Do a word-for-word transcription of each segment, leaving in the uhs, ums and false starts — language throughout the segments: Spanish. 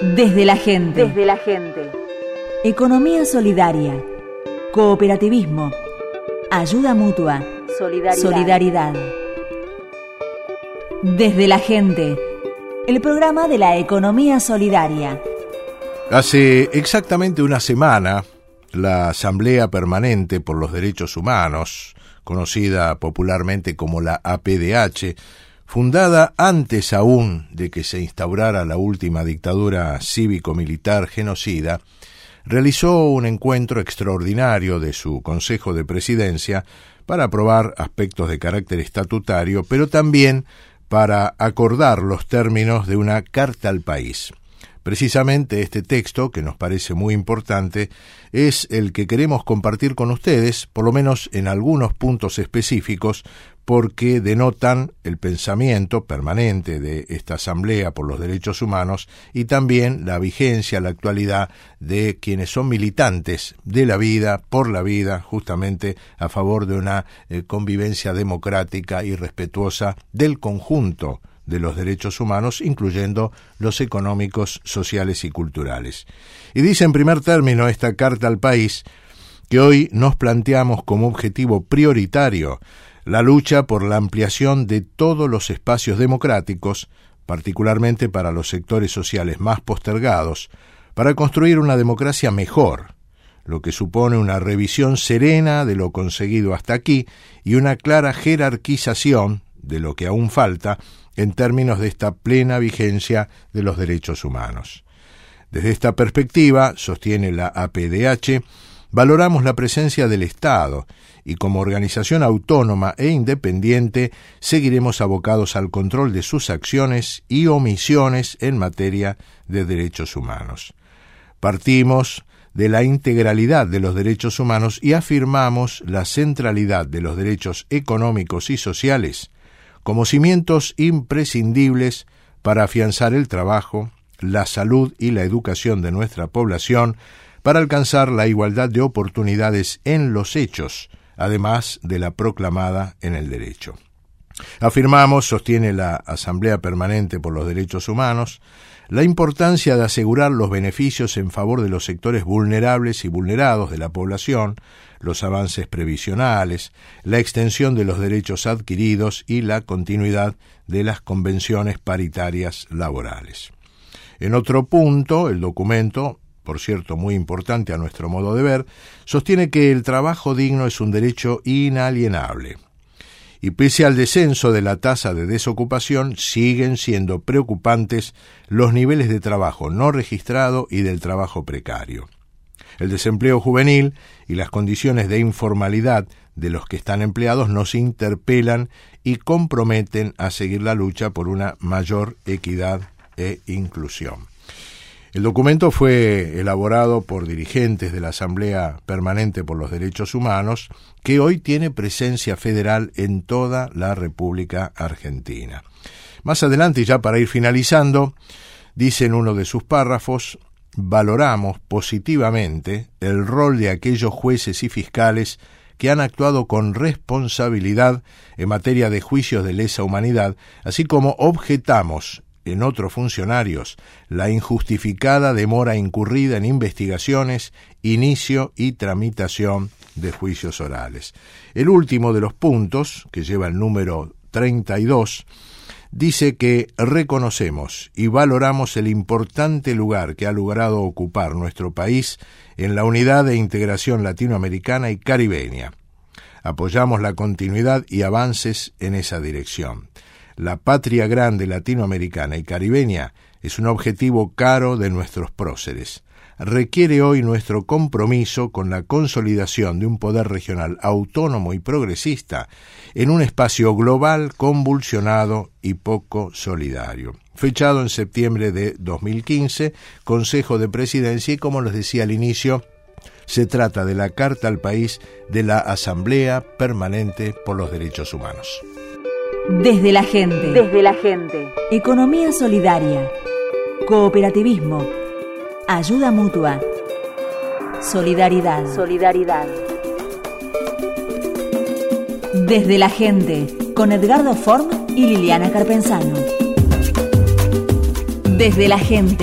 Desde la gente. Desde la gente. Economía solidaria. Cooperativismo. Ayuda mutua. Solidaridad. Solidaridad. Desde la gente. El programa de la economía solidaria. Hace exactamente una semana, la Asamblea Permanente por los Derechos Humanos, conocida popularmente como la A P D H, fundada antes aún de que se instaurara la última dictadura cívico-militar genocida, realizó un encuentro extraordinario de su Consejo de Presidencia para aprobar aspectos de carácter estatutario, pero también para acordar los términos de una carta al país. Precisamente este texto, que nos parece muy importante, es el que queremos compartir con ustedes, por lo menos en algunos puntos específicos, porque denotan el pensamiento permanente de esta Asamblea por los Derechos Humanos y también la vigencia, la actualidad de quienes son militantes de la vida, por la vida, justamente a favor de una eh, convivencia democrática y respetuosa del conjunto de los derechos humanos, incluyendo los económicos, sociales y culturales. Y dice en primer término esta carta al país que hoy nos planteamos como objetivo prioritario la lucha por la ampliación de todos los espacios democráticos, particularmente para los sectores sociales más postergados, para construir una democracia mejor, lo que supone una revisión serena de lo conseguido hasta aquí y una clara jerarquización de lo que aún falta en términos de esta plena vigencia de los derechos humanos. Desde esta perspectiva, sostiene la A P D H, valoramos la presencia del Estado y como organización autónoma e independiente seguiremos abocados al control de sus acciones y omisiones en materia de derechos humanos. Partimos de la integralidad de los derechos humanos y afirmamos la centralidad de los derechos económicos y sociales como cimientos imprescindibles para afianzar el trabajo, la salud y la educación de nuestra población, para alcanzar la igualdad de oportunidades en los hechos, además de la proclamada en el derecho. Afirmamos, sostiene la Asamblea Permanente por los Derechos Humanos, la importancia de asegurar los beneficios en favor de los sectores vulnerables y vulnerados de la población, los avances previsionales, la extensión de los derechos adquiridos y la continuidad de las convenciones paritarias laborales. En otro punto, el documento, por cierto muy importante a nuestro modo de ver, sostiene que el trabajo digno es un derecho inalienable. Y pese al descenso de la tasa de desocupación, siguen siendo preocupantes los niveles de trabajo no registrado y del trabajo precario. El desempleo juvenil y las condiciones de informalidad de los que están empleados nos interpelan y comprometen a seguir la lucha por una mayor equidad e inclusión. El documento fue elaborado por dirigentes de la Asamblea Permanente por los Derechos Humanos, que hoy tiene presencia federal en toda la República Argentina. Más adelante, ya para ir finalizando, dice en uno de sus párrafos: valoramos positivamente el rol de aquellos jueces y fiscales que han actuado con responsabilidad en materia de juicios de lesa humanidad, así como objetamos en otros funcionarios la injustificada demora incurrida en investigaciones, inicio y tramitación de juicios orales. El último de los puntos, que lleva el número treinta y dos, dice que reconocemos y valoramos el importante lugar que ha logrado ocupar nuestro país en la unidad de integración latinoamericana y caribeña. Apoyamos la continuidad y avances en esa dirección. La patria grande latinoamericana y caribeña es un objetivo caro de nuestros próceres. Requiere hoy nuestro compromiso con la consolidación de un poder regional autónomo y progresista en un espacio global convulsionado y poco solidario. Fechado en septiembre de dos mil quince, Consejo de Presidencia, y como les decía al inicio, se trata de la Carta al País de la Asamblea Permanente por los Derechos Humanos. Desde la gente. Desde la gente. Economía solidaria. Cooperativismo. Ayuda mutua. Solidaridad. Solidaridad. Desde la gente, con Edgardo Form y Liliana Carpenzano. Desde la gente,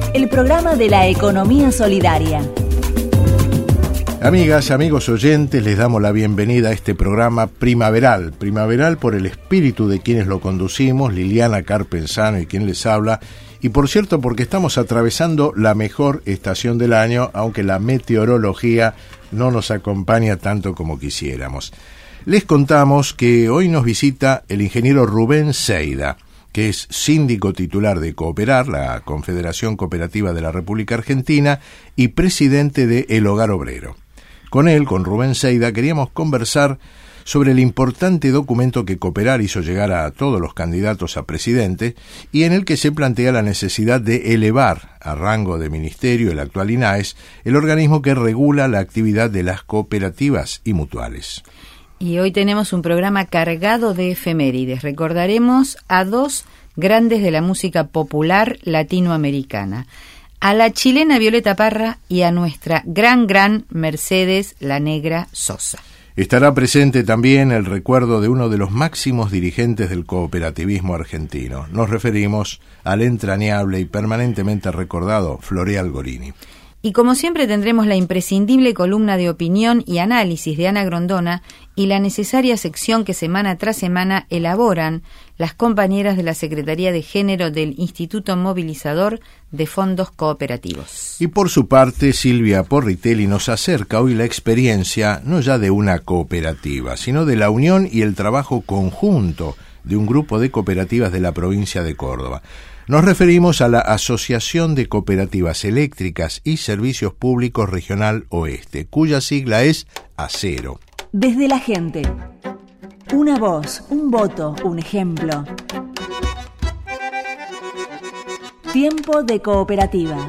el programa de la economía solidaria. Amigas, amigos oyentes, les damos la bienvenida a este programa primaveral. Primaveral por el espíritu de quienes lo conducimos, Liliana Carpenzano y quien les habla. Y por cierto, porque estamos atravesando la mejor estación del año, aunque la meteorología no nos acompaña tanto como quisiéramos. Les contamos que hoy nos visita el ingeniero Rubén Seida, que es síndico titular de Cooperar, la Confederación Cooperativa de la República Argentina, y presidente de El Hogar Obrero. Con él, con Rubén Seida, queríamos conversar sobre el importante documento que Cooperar hizo llegar a todos los candidatos a presidente y en el que se plantea la necesidad de elevar a rango de ministerio el actual INAES, el organismo que regula la actividad de las cooperativas y mutuales. Y hoy tenemos un programa cargado de efemérides. Recordaremos a dos grandes de la música popular latinoamericana, a la chilena Violeta Parra y a nuestra gran, gran Mercedes la Negra Sosa. Estará presente también el recuerdo de uno de los máximos dirigentes del cooperativismo argentino. Nos referimos al entrañable y permanentemente recordado Floreal Gorini. Y como siempre tendremos la imprescindible columna de opinión y análisis de Ana Grondona y la necesaria sección que semana tras semana elaboran las compañeras de la Secretaría de Género del Instituto Movilizador de Fondos Cooperativos. Y por su parte, Silvia Porritelli nos acerca hoy la experiencia no ya de una cooperativa, sino de la unión y el trabajo conjunto de un grupo de cooperativas de la provincia de Córdoba. Nos referimos a la Asociación de Cooperativas Eléctricas y Servicios Públicos Regional Oeste, cuya sigla es ACERO. Desde la gente. Una voz, un voto, un ejemplo. Tiempo de cooperativas.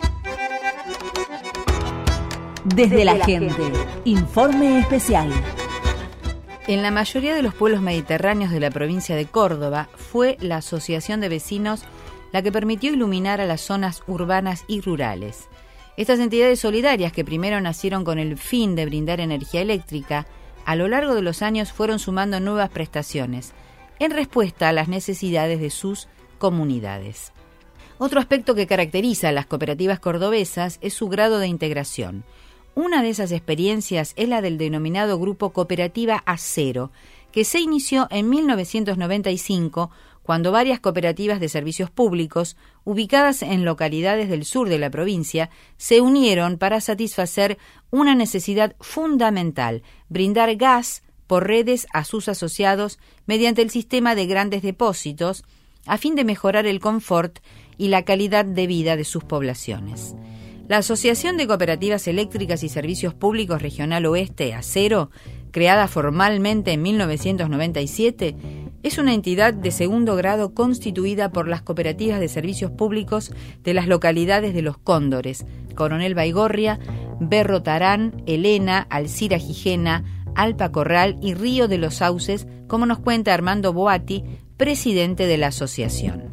Desde, Desde la, la gente. gente. Informe especial. En la mayoría de los pueblos mediterráneos de la provincia de Córdoba fue la Asociación de Vecinos la que permitió iluminar a las zonas urbanas y rurales. Estas entidades solidarias, que primero nacieron con el fin de brindar energía eléctrica, a lo largo de los años fueron sumando nuevas prestaciones, en respuesta a las necesidades de sus comunidades. Otro aspecto que caracteriza a las cooperativas cordobesas es su grado de integración. Una de esas experiencias es la del denominado Grupo Cooperativa ACERO, que se inició en mil novecientos noventa y cinco, cuando varias cooperativas de servicios públicos, ubicadas en localidades del sur de la provincia, se unieron para satisfacer una necesidad fundamental: brindar gas por redes a sus asociados mediante el sistema de grandes depósitos, a fin de mejorar el confort y la calidad de vida de sus poblaciones. La Asociación de Cooperativas Eléctricas y Servicios Públicos Regional Oeste, ACERO, creada formalmente en mil novecientos noventa y siete, es una entidad de segundo grado constituida por las cooperativas de servicios públicos de las localidades de Los Cóndores, Coronel Baigorria, Berro Tarán, Elena, Alcira Gijena, Alpa Corral y Río de los Sauces, como nos cuenta Armando Boatti, presidente de la asociación.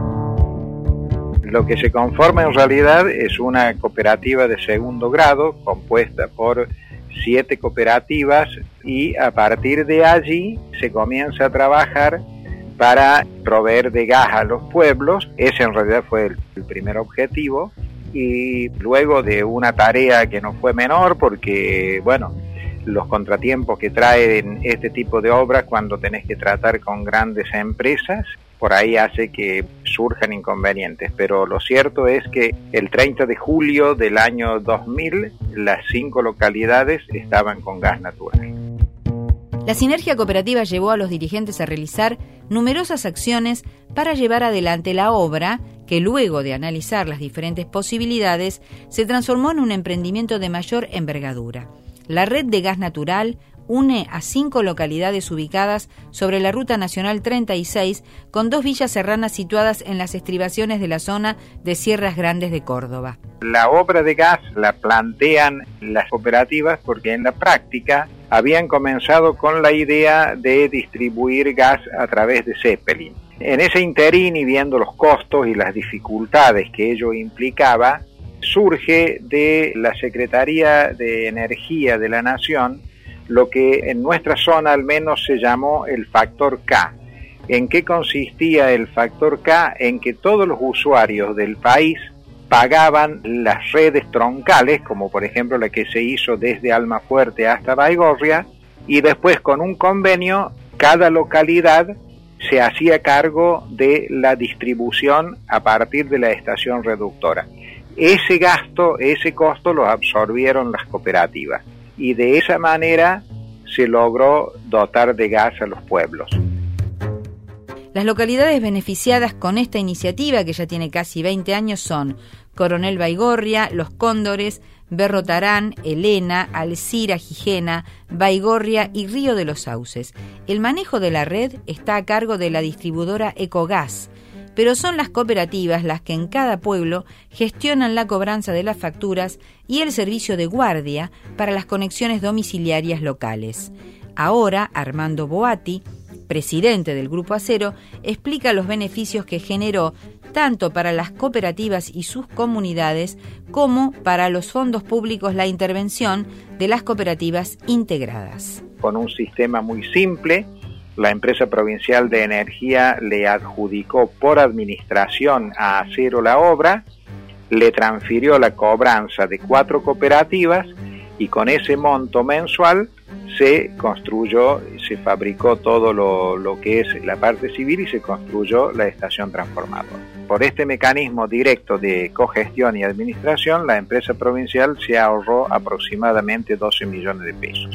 Lo que se conforma en realidad es una cooperativa de segundo grado compuesta por siete cooperativas y a partir de allí se comienza a trabajar para proveer de gas a los pueblos. Ese en realidad fue el, el primer objetivo, y luego de una tarea que no fue menor porque, bueno, los contratiempos que traen este tipo de obras cuando tenés que tratar con grandes empresas, por ahí hace que surjan inconvenientes, pero lo cierto es que el treinta de julio del año dos mil, las cinco localidades estaban con gas natural. La sinergia cooperativa llevó a los dirigentes a realizar numerosas acciones para llevar adelante la obra, que luego de analizar las diferentes posibilidades, se transformó en un emprendimiento de mayor envergadura. La red de gas natural une a cinco localidades ubicadas sobre la Ruta Nacional treinta y seis, con dos villas serranas situadas en las estribaciones de la zona de Sierras Grandes de Córdoba. La obra de gas la plantean las cooperativas porque en la práctica habían comenzado con la idea de distribuir gas a través de Zeppelin. En ese interín, y viendo los costos y las dificultades que ello implicaba, surge de la Secretaría de Energía de la Nación lo que en nuestra zona al menos se llamó el factor K. ¿En qué consistía el factor K? En que todos los usuarios del país pagaban las redes troncales, como por ejemplo la que se hizo desde Almafuerte hasta Baigorria, y después con un convenio cada localidad se hacía cargo de la distribución a partir de la estación reductora. Ese gasto, ese costo lo absorbieron las cooperativas y de esa manera se logró dotar de gas a los pueblos. Las localidades beneficiadas con esta iniciativa, que ya tiene casi veinte años, son Coronel Baigorria, Los Cóndores, Berro Tarán, Elena, Alcira, Gijena, Baigorria y Río de los Sauces. El manejo de la red está a cargo de la distribuidora Ecogas, pero son las cooperativas las que en cada pueblo gestionan la cobranza de las facturas y el servicio de guardia para las conexiones domiciliarias locales. Ahora, Armando Boatti, presidente del Grupo Acero, explica los beneficios que generó tanto para las cooperativas y sus comunidades como para los fondos públicos la intervención de las cooperativas integradas. Con un sistema muy simple, la empresa provincial de energía le adjudicó por administración a Acero la obra, le transfirió la cobranza de cuatro cooperativas y con ese monto mensual se construyó, se fabricó todo lo, lo que es la parte civil y se construyó la estación transformadora. Por este mecanismo directo de cogestión y administración, la empresa provincial se ahorró aproximadamente doce millones de pesos.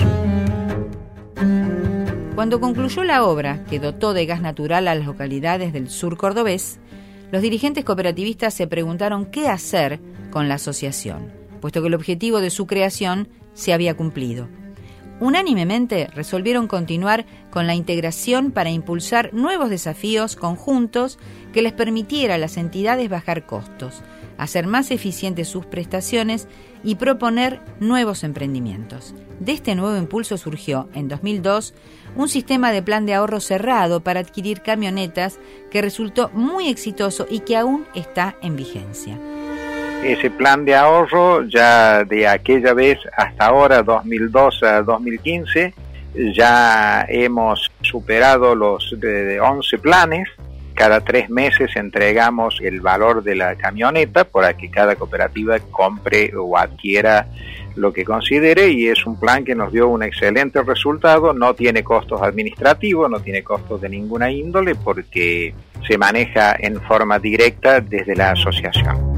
Cuando concluyó la obra, que dotó de gas natural a las localidades del sur cordobés, los dirigentes cooperativistas se preguntaron qué hacer con la asociación, puesto que el objetivo de su creación se había cumplido. Unánimemente resolvieron continuar con la integración para impulsar nuevos desafíos conjuntos que les permitiera a las entidades bajar costos, hacer más eficientes sus prestaciones y proponer nuevos emprendimientos. De este nuevo impulso surgió, en dos mil dos, un sistema de plan de ahorro cerrado para adquirir camionetas que resultó muy exitoso y que aún está en vigencia. Ese plan de ahorro ya de aquella vez hasta ahora, dos mil dos a dos mil quince, ya hemos superado los de once planes. Cada tres meses entregamos el valor de la camioneta para que cada cooperativa compre o adquiera lo que considere, y es un plan que nos dio un excelente resultado. No tiene costos administrativos, no tiene costos de ninguna índole porque se maneja en forma directa desde la asociación.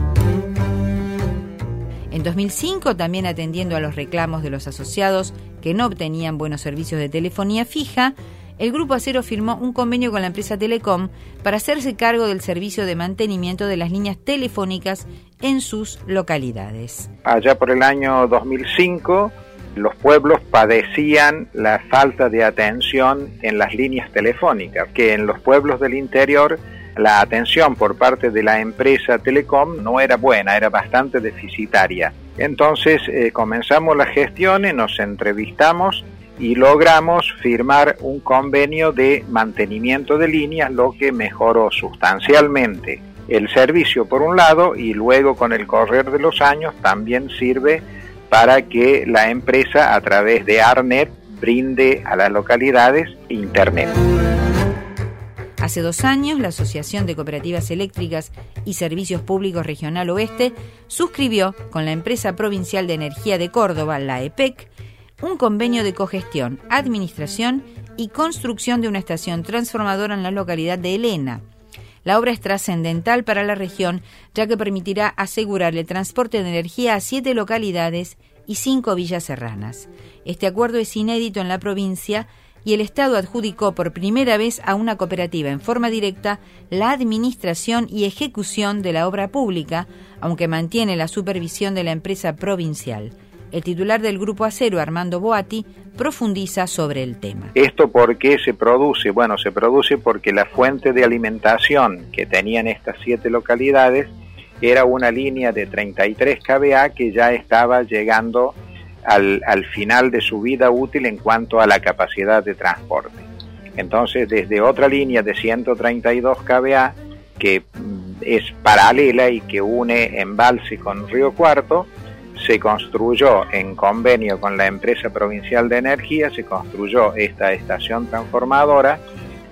En dos mil cinco, también atendiendo a los reclamos de los asociados que no obtenían buenos servicios de telefonía fija, el Grupo Acero firmó un convenio con la empresa Telecom para hacerse cargo del servicio de mantenimiento de las líneas telefónicas en sus localidades. Allá por el año dos mil cinco, los pueblos padecían la falta de atención en las líneas telefónicas, que en los pueblos del interior la atención por parte de la empresa Telecom no era buena, era bastante deficitaria. Entonces eh, comenzamos las gestiones, nos entrevistamos y logramos firmar un convenio de mantenimiento de líneas, lo que mejoró sustancialmente el servicio por un lado, y luego con el correr de los años también sirve para que la empresa a través de ARNET brinde a las localidades internet. Hace dos años, la Asociación de Cooperativas Eléctricas y Servicios Públicos Regional Oeste suscribió con la Empresa Provincial de Energía de Córdoba, la E P E C, un convenio de cogestión, administración y construcción de una estación transformadora en la localidad de Elena. La obra es trascendental para la región, ya que permitirá asegurar el transporte de energía a siete localidades y cinco villas serranas. Este acuerdo es inédito en la provincia y el Estado adjudicó por primera vez a una cooperativa en forma directa la administración y ejecución de la obra pública, aunque mantiene la supervisión de la empresa provincial. El titular del Grupo Acero, Armando Boatti, profundiza sobre el tema. ¿Esto por qué se produce? Bueno, se produce porque la fuente de alimentación que tenían estas siete localidades era una línea de treinta y tres kilovoltios que ya estaba llegando Al, al final de su vida útil en cuanto a la capacidad de transporte. Entonces, desde otra línea de ciento treinta y dos kilovoltios que es paralela y que une Embalse con Río Cuarto, se construyó en convenio con la empresa provincial de energía, se construyó esta estación transformadora,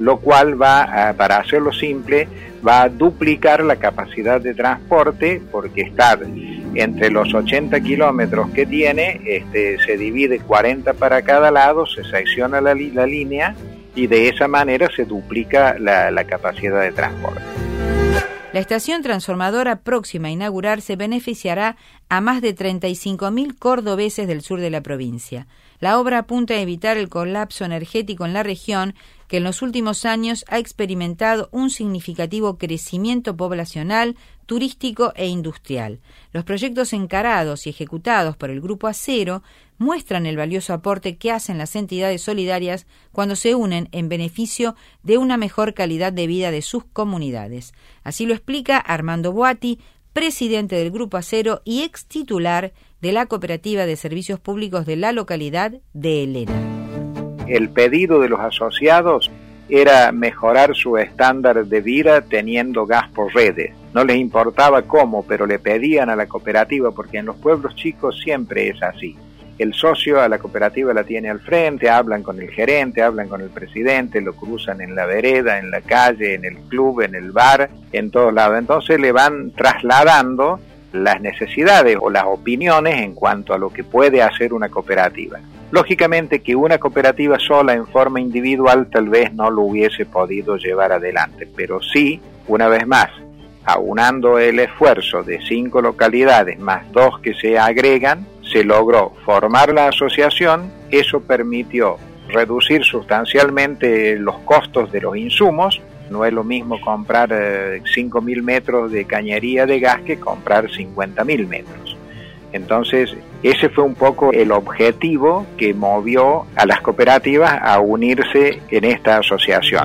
lo cual va a, para hacerlo simple, va a duplicar la capacidad de transporte, porque está entre los ochenta kilómetros que tiene, este, se divide cuarenta para cada lado, se secciona la, la línea y de esa manera se duplica la, la capacidad de transporte. La estación transformadora próxima a inaugurarse beneficiará a más de treinta y cinco mil cordobeses del sur de la provincia. La obra apunta a evitar el colapso energético en la región, que en los últimos años ha experimentado un significativo crecimiento poblacional, turístico e industrial. Los proyectos encarados y ejecutados por el Grupo Acero muestran el valioso aporte que hacen las entidades solidarias cuando se unen en beneficio de una mejor calidad de vida de sus comunidades. Así lo explica Armando Boatti, presidente del Grupo Acero y ex titular de la Cooperativa de Servicios Públicos de la localidad de Helena. El pedido de los asociados era mejorar su estándar de vida teniendo gas por redes. No les importaba cómo, pero le pedían a la cooperativa, porque en los pueblos chicos siempre es así. El socio a la cooperativa la tiene al frente, hablan con el gerente, hablan con el presidente, lo cruzan en la vereda, en la calle, en el club, en el bar, en todos lados. Entonces le van trasladando las necesidades o las opiniones en cuanto a lo que puede hacer una cooperativa. Lógicamente que una cooperativa sola en forma individual tal vez no lo hubiese podido llevar adelante, pero sí, una vez más, aunando el esfuerzo de cinco localidades más dos que se agregan, se logró formar la asociación. Eso permitió reducir sustancialmente los costos de los insumos. No es lo mismo comprar eh, cinco mil metros de cañería de gas que comprar cincuenta mil metros. Entonces, ese fue un poco el objetivo que movió a las cooperativas a unirse en esta asociación.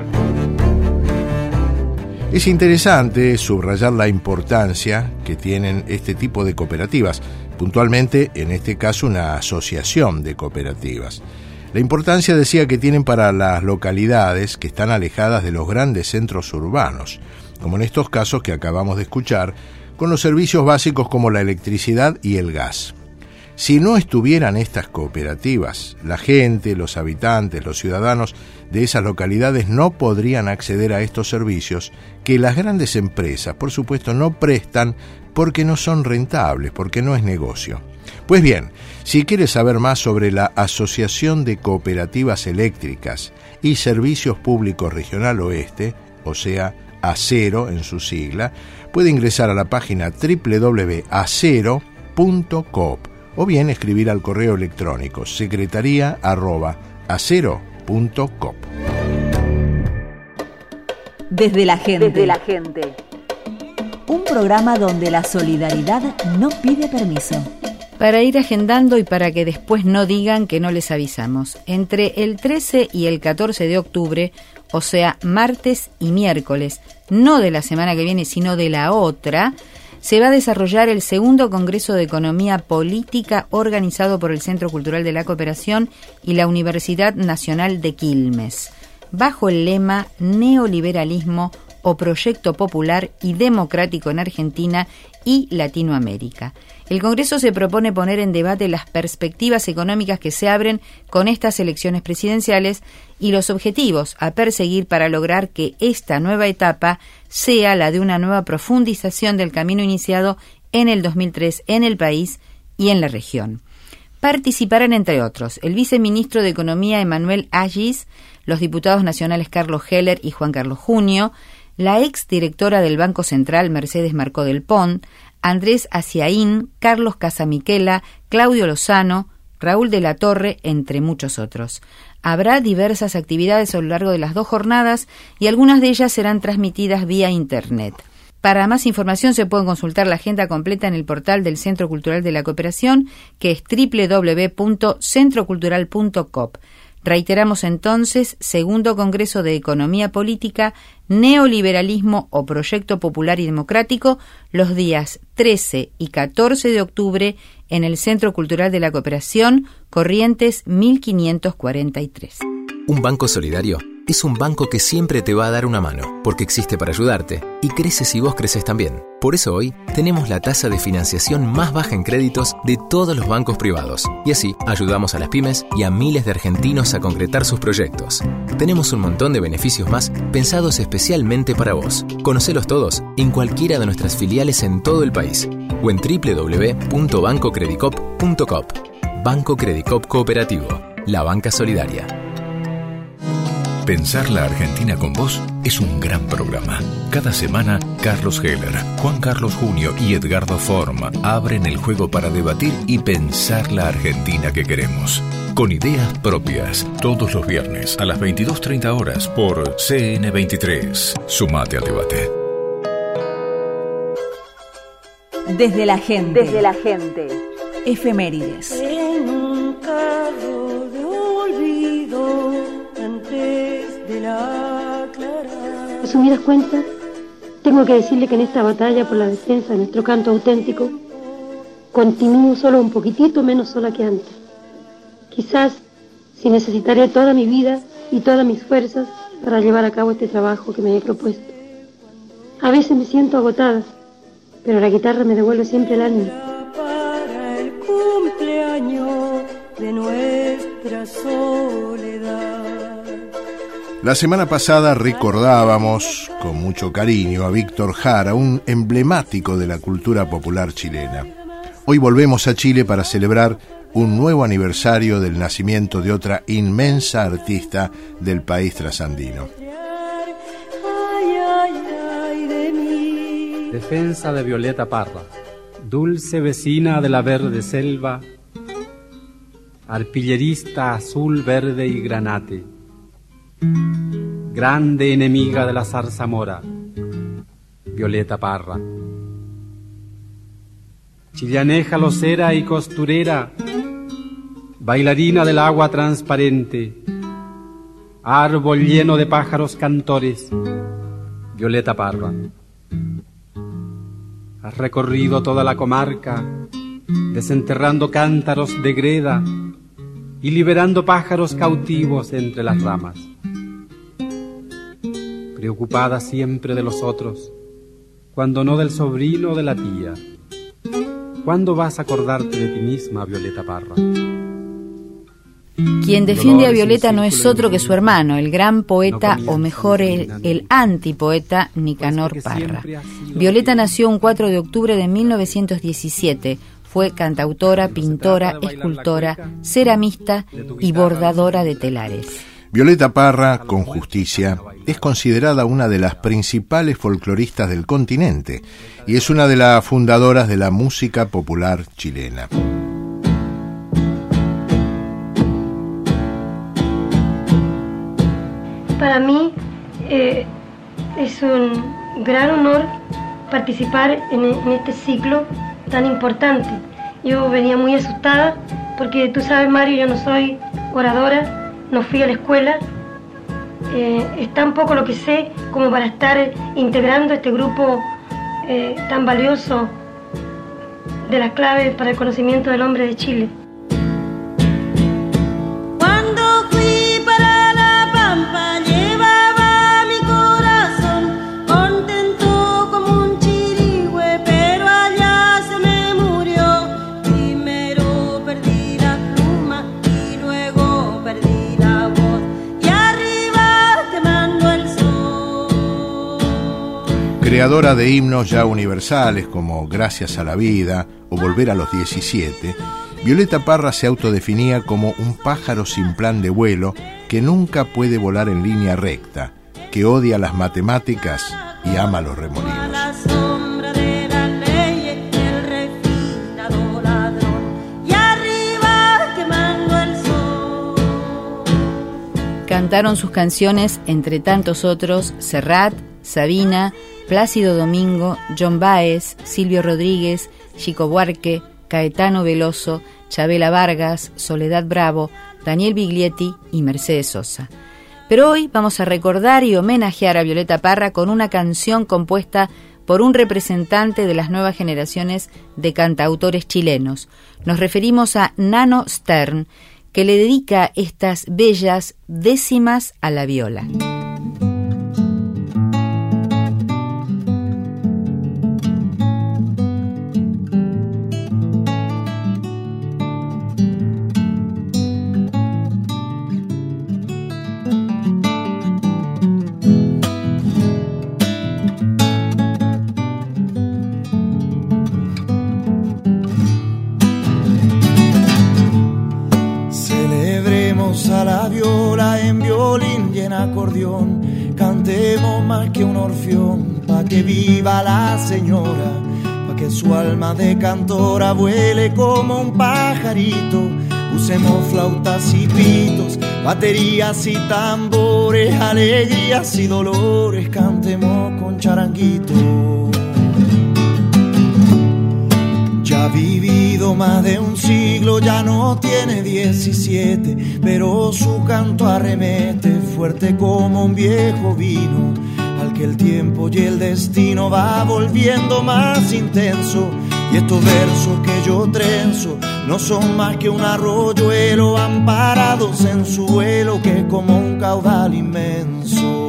Es interesante subrayar la importancia que tienen este tipo de cooperativas, puntualmente, en este caso, una asociación de cooperativas. La importancia, decía, que tienen para las localidades que están alejadas de los grandes centros urbanos, como en estos casos que acabamos de escuchar, con los servicios básicos como la electricidad y el gas. Si no estuvieran estas cooperativas, la gente, los habitantes, los ciudadanos de esas localidades no podrían acceder a estos servicios que las grandes empresas, por supuesto, no prestan porque no son rentables, porque no es negocio. Pues bien, si quieres saber más sobre la Asociación de Cooperativas Eléctricas y Servicios Públicos Regional Oeste, o sea, Acero en su sigla, puede ingresar a la página doble u doble u doble u punto acero punto coop o bien escribir al correo electrónico secretaría arroba acero punto coop. Desde la gente. Desde la gente. Un programa donde la solidaridad no pide permiso. Para ir agendando y para que después no digan que no les avisamos, entre el trece y el catorce de octubre, o sea, martes y miércoles, no de la semana que viene, sino de la otra, se va a desarrollar el segundo Congreso de Economía Política organizado por el Centro Cultural de la Cooperación y la Universidad Nacional de Quilmes, bajo el lema Neoliberalismo o Proyecto Popular y Democrático en Argentina y Latinoamérica. El Congreso se propone poner en debate las perspectivas económicas que se abren con estas elecciones presidenciales y los objetivos a perseguir para lograr que esta nueva etapa sea la de una nueva profundización del camino iniciado en el dos mil tres en el país y en la región. Participarán, entre otros, el viceministro de Economía Emanuel Agis, los diputados nacionales Carlos Heller y Juan Carlos Junio, la exdirectora del Banco Central Mercedes Marcó del Pont, Andrés Aciaín, Carlos Casamiquela, Claudio Lozano, Raúl de la Torre, entre muchos otros. Habrá diversas actividades a lo largo de las dos jornadas y algunas de ellas serán transmitidas vía Internet. Para más información se puede consultar la agenda completa en el portal del Centro Cultural de la Cooperación, que es doble u doble u doble u punto centro cultural punto coop. Reiteramos entonces, segundo Congreso de Economía Política, Neoliberalismo o Proyecto Popular y Democrático, los días trece y catorce de octubre en el Centro Cultural de la Cooperación, Corrientes mil quinientos cuarenta y tres. Un banco solidario es un banco que siempre te va a dar una mano, porque existe para ayudarte y crece si vos creces también. Por eso hoy tenemos la tasa de financiación más baja en créditos de todos los bancos privados. Y así ayudamos a las pymes y a miles de argentinos a concretar sus proyectos. Tenemos un montón de beneficios más pensados especialmente para vos. Conocelos todos en cualquiera de nuestras filiales en todo el país o en doble u doble u doble u punto banco credicop punto com. Banco Credicop Cooperativo, la banca solidaria. Pensar la Argentina con vos es un gran programa. Cada semana, Carlos Heller, Juan Carlos Junio y Edgardo Form abren el juego para debatir y pensar la Argentina que queremos. Con ideas propias, todos los viernes a las veintidós treinta horas por C N veintitrés. Sumate al debate. Desde la gente. Desde la gente. Efemérides. En un carro de olvido antes de la clara. Resumidas cuentas, tengo que decirle que en esta batalla por la defensa de nuestro canto auténtico, continúo solo un poquitito menos sola que antes. Quizás si necesitaré toda mi vida y todas mis fuerzas para llevar a cabo este trabajo que me he propuesto. A veces me siento agotada, pero la guitarra me devuelve siempre el ánimo. Para el cumpleaños de nuestra soledad. La semana pasada recordábamos con mucho cariño a Víctor Jara, un emblemático de la cultura popular chilena. Hoy volvemos a Chile para celebrar un nuevo aniversario del nacimiento de otra inmensa artista del país trasandino. Defensa de Violeta Parra, dulce vecina de la verde selva, arpillerista azul, verde y granate, grande enemiga de la zarzamora, Violeta Parra. Chillaneja locera y costurera, bailarina del agua transparente, árbol lleno de pájaros cantores, Violeta Parra. Has recorrido toda la comarca, desenterrando cántaros de greda y liberando pájaros cautivos entre las ramas. Preocupada siempre de los otros, cuando no del sobrino o de la tía. ¿Cuándo vas a acordarte de ti misma, Violeta Parra? Quien defiende a Violeta no es otro que su hermano, el gran poeta, o mejor el, el antipoeta Nicanor Parra. Violeta nació un cuatro de octubre de mil novecientos diecisiete. Fue cantautora, pintora, escultora, ceramista y bordadora de telares. Violeta Parra, con justicia, es considerada una de las principales folcloristas del continente y es una de las fundadoras de la música popular chilena. Para mí eh, es un gran honor participar en, en este ciclo tan importante. Yo venía muy asustada porque tú sabes, Mario, yo no soy oradora, no fui a la escuela, eh, es tan poco lo que sé como para estar integrando este grupo eh, tan valioso de las claves para el conocimiento del hombre de Chile. Creadora de himnos ya universales como Gracias a la vida o Volver a los diecisiete, Violeta Parra se autodefinía como un pájaro sin plan de vuelo que nunca puede volar en línea recta, que odia las matemáticas y ama los remolinos. Cantaron sus canciones, entre tantos otros, Serrat, Sabina, Plácido Domingo, John Baez, Silvio Rodríguez, Chico Buarque, Caetano Veloso, Chabela Vargas, Soledad Bravo, Daniel Biglietti y Mercedes Sosa. Pero hoy vamos a recordar y homenajear a Violeta Parra con una canción compuesta por un representante de las nuevas generaciones de cantautores chilenos. Nos referimos a Nano Stern, que le dedica estas bellas décimas a la viola. Acordeón, cantemos más que un orfeón, pa' que viva la señora, pa' que su alma de cantora vuele como un pajarito. Usemos flautas y pitos, baterías y tambores, alegrías y dolores, cantemos con charanguito. Ya ha vivido más de un siglo, ya no tiene diecisiete, pero su canto arremete fuerte como un viejo vino, al que el tiempo y el destino va volviendo más intenso. Y estos versos que yo trenzo no son más que un arroyuelo, amparados en su vuelo que es como un caudal inmenso.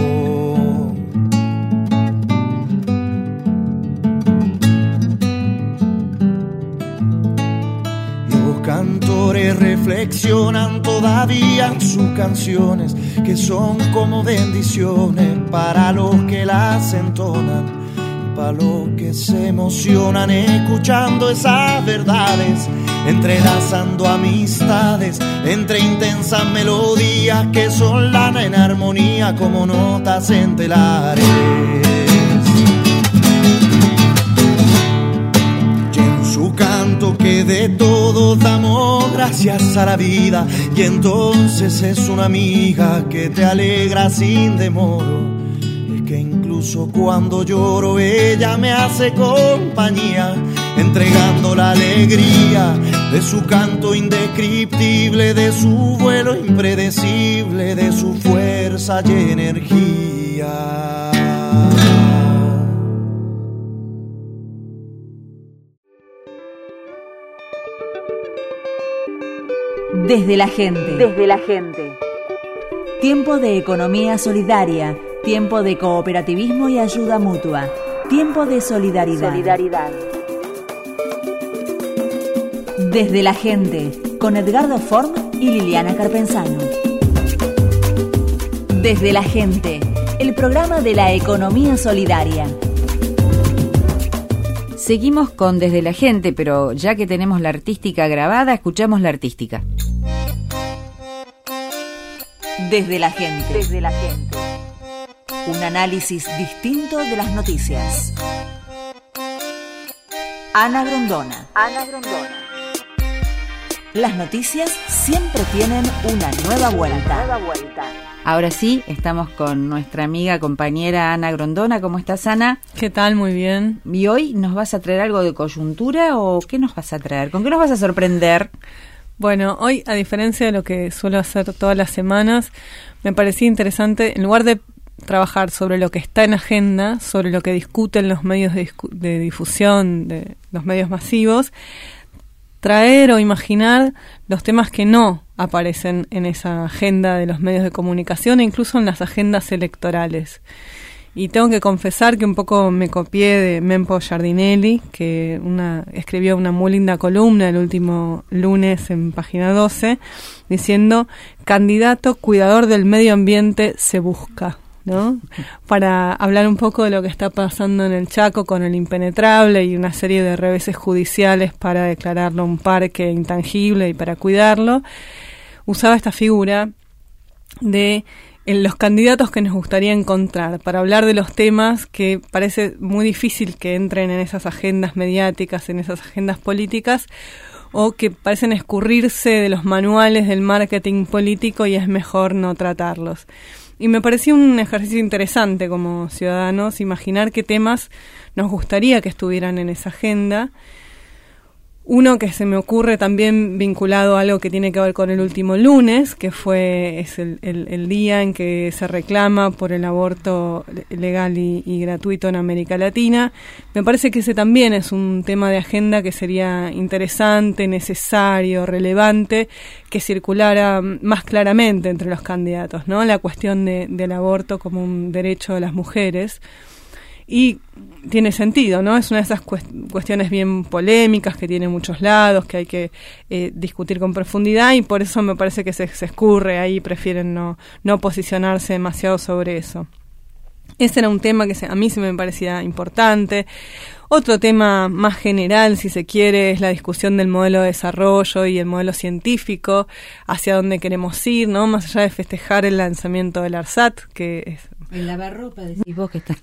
Cantores reflexionan todavía en sus canciones, que son como bendiciones para los que las entonan y para los que se emocionan escuchando esas verdades, entrelazando amistades entre intensas melodías que son lana en armonía como notas en telares. Su canto que de todos damos gracias a la vida, y entonces es una amiga que te alegra sin demoro. Es que incluso cuando lloro ella me hace compañía, entregando la alegría de su canto indescriptible, de su vuelo impredecible, de su fuerza y energía. Desde la gente. Desde la gente. Tiempo de economía solidaria. Tiempo de cooperativismo y ayuda mutua. Tiempo de solidaridad. Solidaridad. Desde la gente. Con Edgardo Form y Liliana Carpenzano. Desde la gente. El programa de la economía solidaria. Seguimos con Desde la gente, pero ya que tenemos la artística grabada, escuchamos la artística. Desde la gente. Desde la gente. Un análisis distinto de las noticias. Ana Grondona. Ana Grondona. Las noticias siempre tienen una nueva vuelta. Nueva vuelta. Ahora sí, estamos con nuestra amiga, compañera Ana Grondona. ¿Cómo estás, Ana? ¿Qué tal? Muy bien. ¿Y hoy nos vas a traer algo de coyuntura o qué nos vas a traer? ¿Con qué nos vas a sorprender? Bueno, hoy, a diferencia de lo que suelo hacer todas las semanas, me parecía interesante, en lugar de trabajar sobre lo que está en agenda, sobre lo que discuten los medios de, discu- de difusión, de los medios masivos, traer o imaginar los temas que no aparecen en esa agenda de los medios de comunicación e incluso en las agendas electorales. Y tengo que confesar que un poco me copié de Mempo Giardinelli, que una, escribió una muy linda columna el último lunes en Página doce, diciendo: candidato cuidador del medio ambiente se busca, ¿no? Para hablar un poco de lo que está pasando en el Chaco con el impenetrable y una serie de reveses judiciales para declararlo un parque intangible y para cuidarlo, usaba esta figura de en los candidatos que nos gustaría encontrar para hablar de los temas que parece muy difícil que entren en esas agendas mediáticas, en esas agendas políticas, o que parecen escurrirse de los manuales del marketing político y es mejor no tratarlos. Y me pareció un ejercicio interesante como ciudadanos imaginar qué temas nos gustaría que estuvieran en esa agenda, Uno que se me ocurre también vinculado a algo que tiene que ver con el último lunes, que fue es el, el, el día en que se reclama por el aborto legal y, y gratuito en América Latina. Me parece que ese también es un tema de agenda que sería interesante, necesario, relevante, que circulara más claramente entre los candidatos, ¿no? La cuestión de, del aborto como un derecho de las mujeres. Y tiene sentido, ¿no? Es una de esas cuestiones bien polémicas que tiene muchos lados, que hay que eh, discutir con profundidad, y por eso me parece que se, se escurre ahí, prefieren no, no posicionarse demasiado sobre eso. Ese era un tema que se, a mí se me parecía importante. Otro tema más general, si se quiere, es la discusión del modelo de desarrollo y el modelo científico, hacia dónde queremos ir, ¿no? Más allá de festejar el lanzamiento del ARSAT, que es... El lavarropa, decís vos que estás...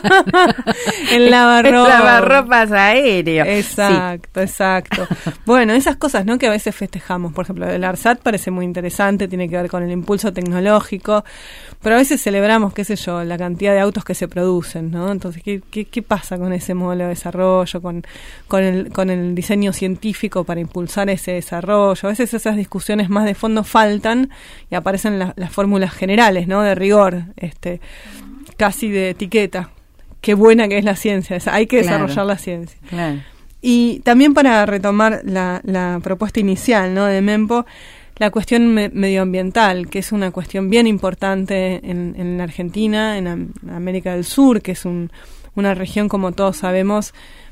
El lavarropa. El lavarropas aéreo. Exacto, sí. exacto. Bueno, esas cosas, ¿no?, que a veces festejamos. Por ejemplo, el ARSAT parece muy interesante, tiene que ver con el impulso tecnológico, pero a veces celebramos, qué sé yo, la cantidad de autos que se producen, ¿no? Entonces, ¿qué, qué, qué pasa con ese modelo de desarrollo, con, con, el, con el diseño científico para impulsar ese desarrollo? A veces esas discusiones más de fondo faltan y aparecen la, las fórmulas generales, ¿no?, de rigor, este... casi de etiqueta. Qué buena que es la ciencia, hay que Claro. desarrollar la ciencia. Claro. Y también para retomar la, la propuesta inicial, ¿no?, de Mempo, la cuestión me- medioambiental, que es una cuestión bien importante en, en la Argentina, en Am- América del Sur, que es un, una región, como todos sabemos,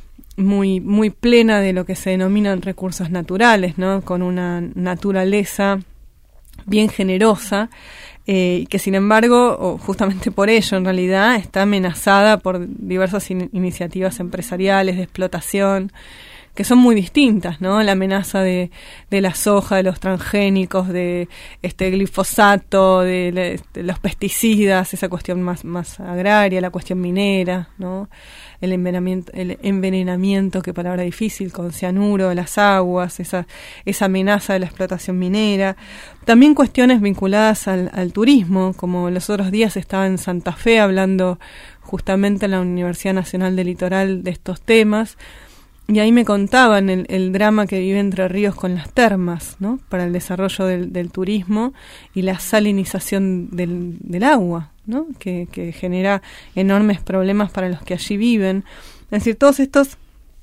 muy muy plena de lo que se denominan recursos naturales, ¿no?, con una naturaleza bien generosa, eh, que sin embargo, o justamente por ello en realidad, está amenazada por diversas in- iniciativas empresariales de explotación, que son muy distintas, ¿no? La amenaza de, de la soja, de los transgénicos, de este glifosato, de, le- de los pesticidas, esa cuestión más, más agraria, la cuestión minera, ¿no? El envenenamiento, el envenenamiento, qué palabra difícil, con cianuro de las aguas, esa, esa amenaza de la explotación minera. También cuestiones vinculadas al, al turismo, como los otros días estaba en Santa Fe hablando justamente en la Universidad Nacional del Litoral de estos temas, y ahí me contaban el, el drama que vive Entre Ríos con las termas, ¿no?, para el desarrollo del, del turismo y la salinización del, del agua, ¿no?, que, que genera enormes problemas para los que allí viven. Es decir, todos estos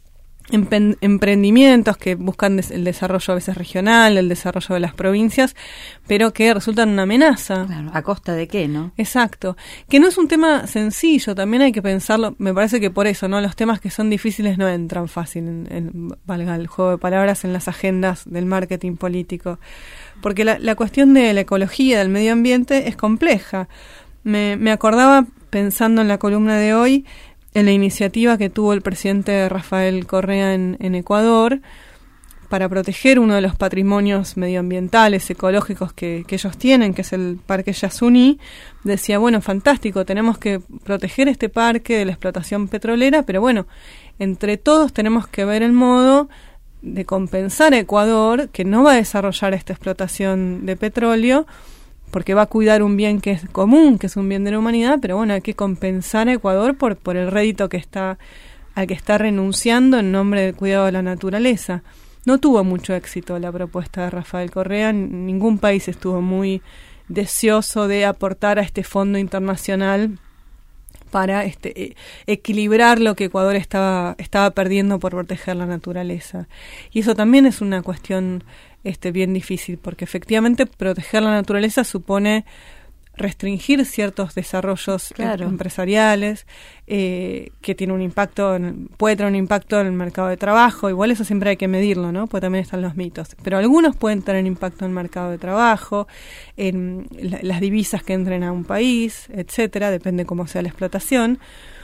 empen- emprendimientos que buscan des- el desarrollo a veces regional, el desarrollo de las provincias, pero que resultan una amenaza. Claro, ¿a costa de qué, no? Exacto, que no es un tema sencillo, también hay que pensarlo, me parece que por eso, ¿no?, los temas que son difíciles no entran fácil en, en valga el juego de palabras, en las agendas del marketing político, porque la, la cuestión de la ecología, del medio ambiente es compleja. Me, me acordaba, pensando en la columna de hoy, en la iniciativa que tuvo el presidente Rafael Correa en, en Ecuador para proteger uno de los patrimonios medioambientales, ecológicos que, que ellos tienen, que es el Parque Yasuní. Decía, bueno, fantástico, tenemos que proteger este parque de la explotación petrolera, pero bueno, entre todos tenemos que ver el modo de compensar a Ecuador, que no va a desarrollar esta explotación de petróleo, porque va a cuidar un bien que es común, que es un bien de la humanidad, pero bueno, hay que compensar a Ecuador por, por el rédito que está, al que está renunciando en nombre del cuidado de la naturaleza. No tuvo mucho éxito la propuesta de Rafael Correa, ningún país estuvo muy deseoso de aportar a este fondo internacional para este, equilibrar lo que Ecuador estaba, estaba perdiendo por proteger la naturaleza. Y eso también es una cuestión este, bien difícil, porque efectivamente proteger la naturaleza supone restringir ciertos desarrollos Claro. em- empresariales eh, que tiene un impacto, en, puede tener un impacto en el mercado de trabajo. Igual eso siempre hay que medirlo, ¿no? Porque también están los mitos. Pero algunos pueden tener impacto en el mercado de trabajo, en la, las divisas que entren a un país, etcétera, depende cómo sea la explotación.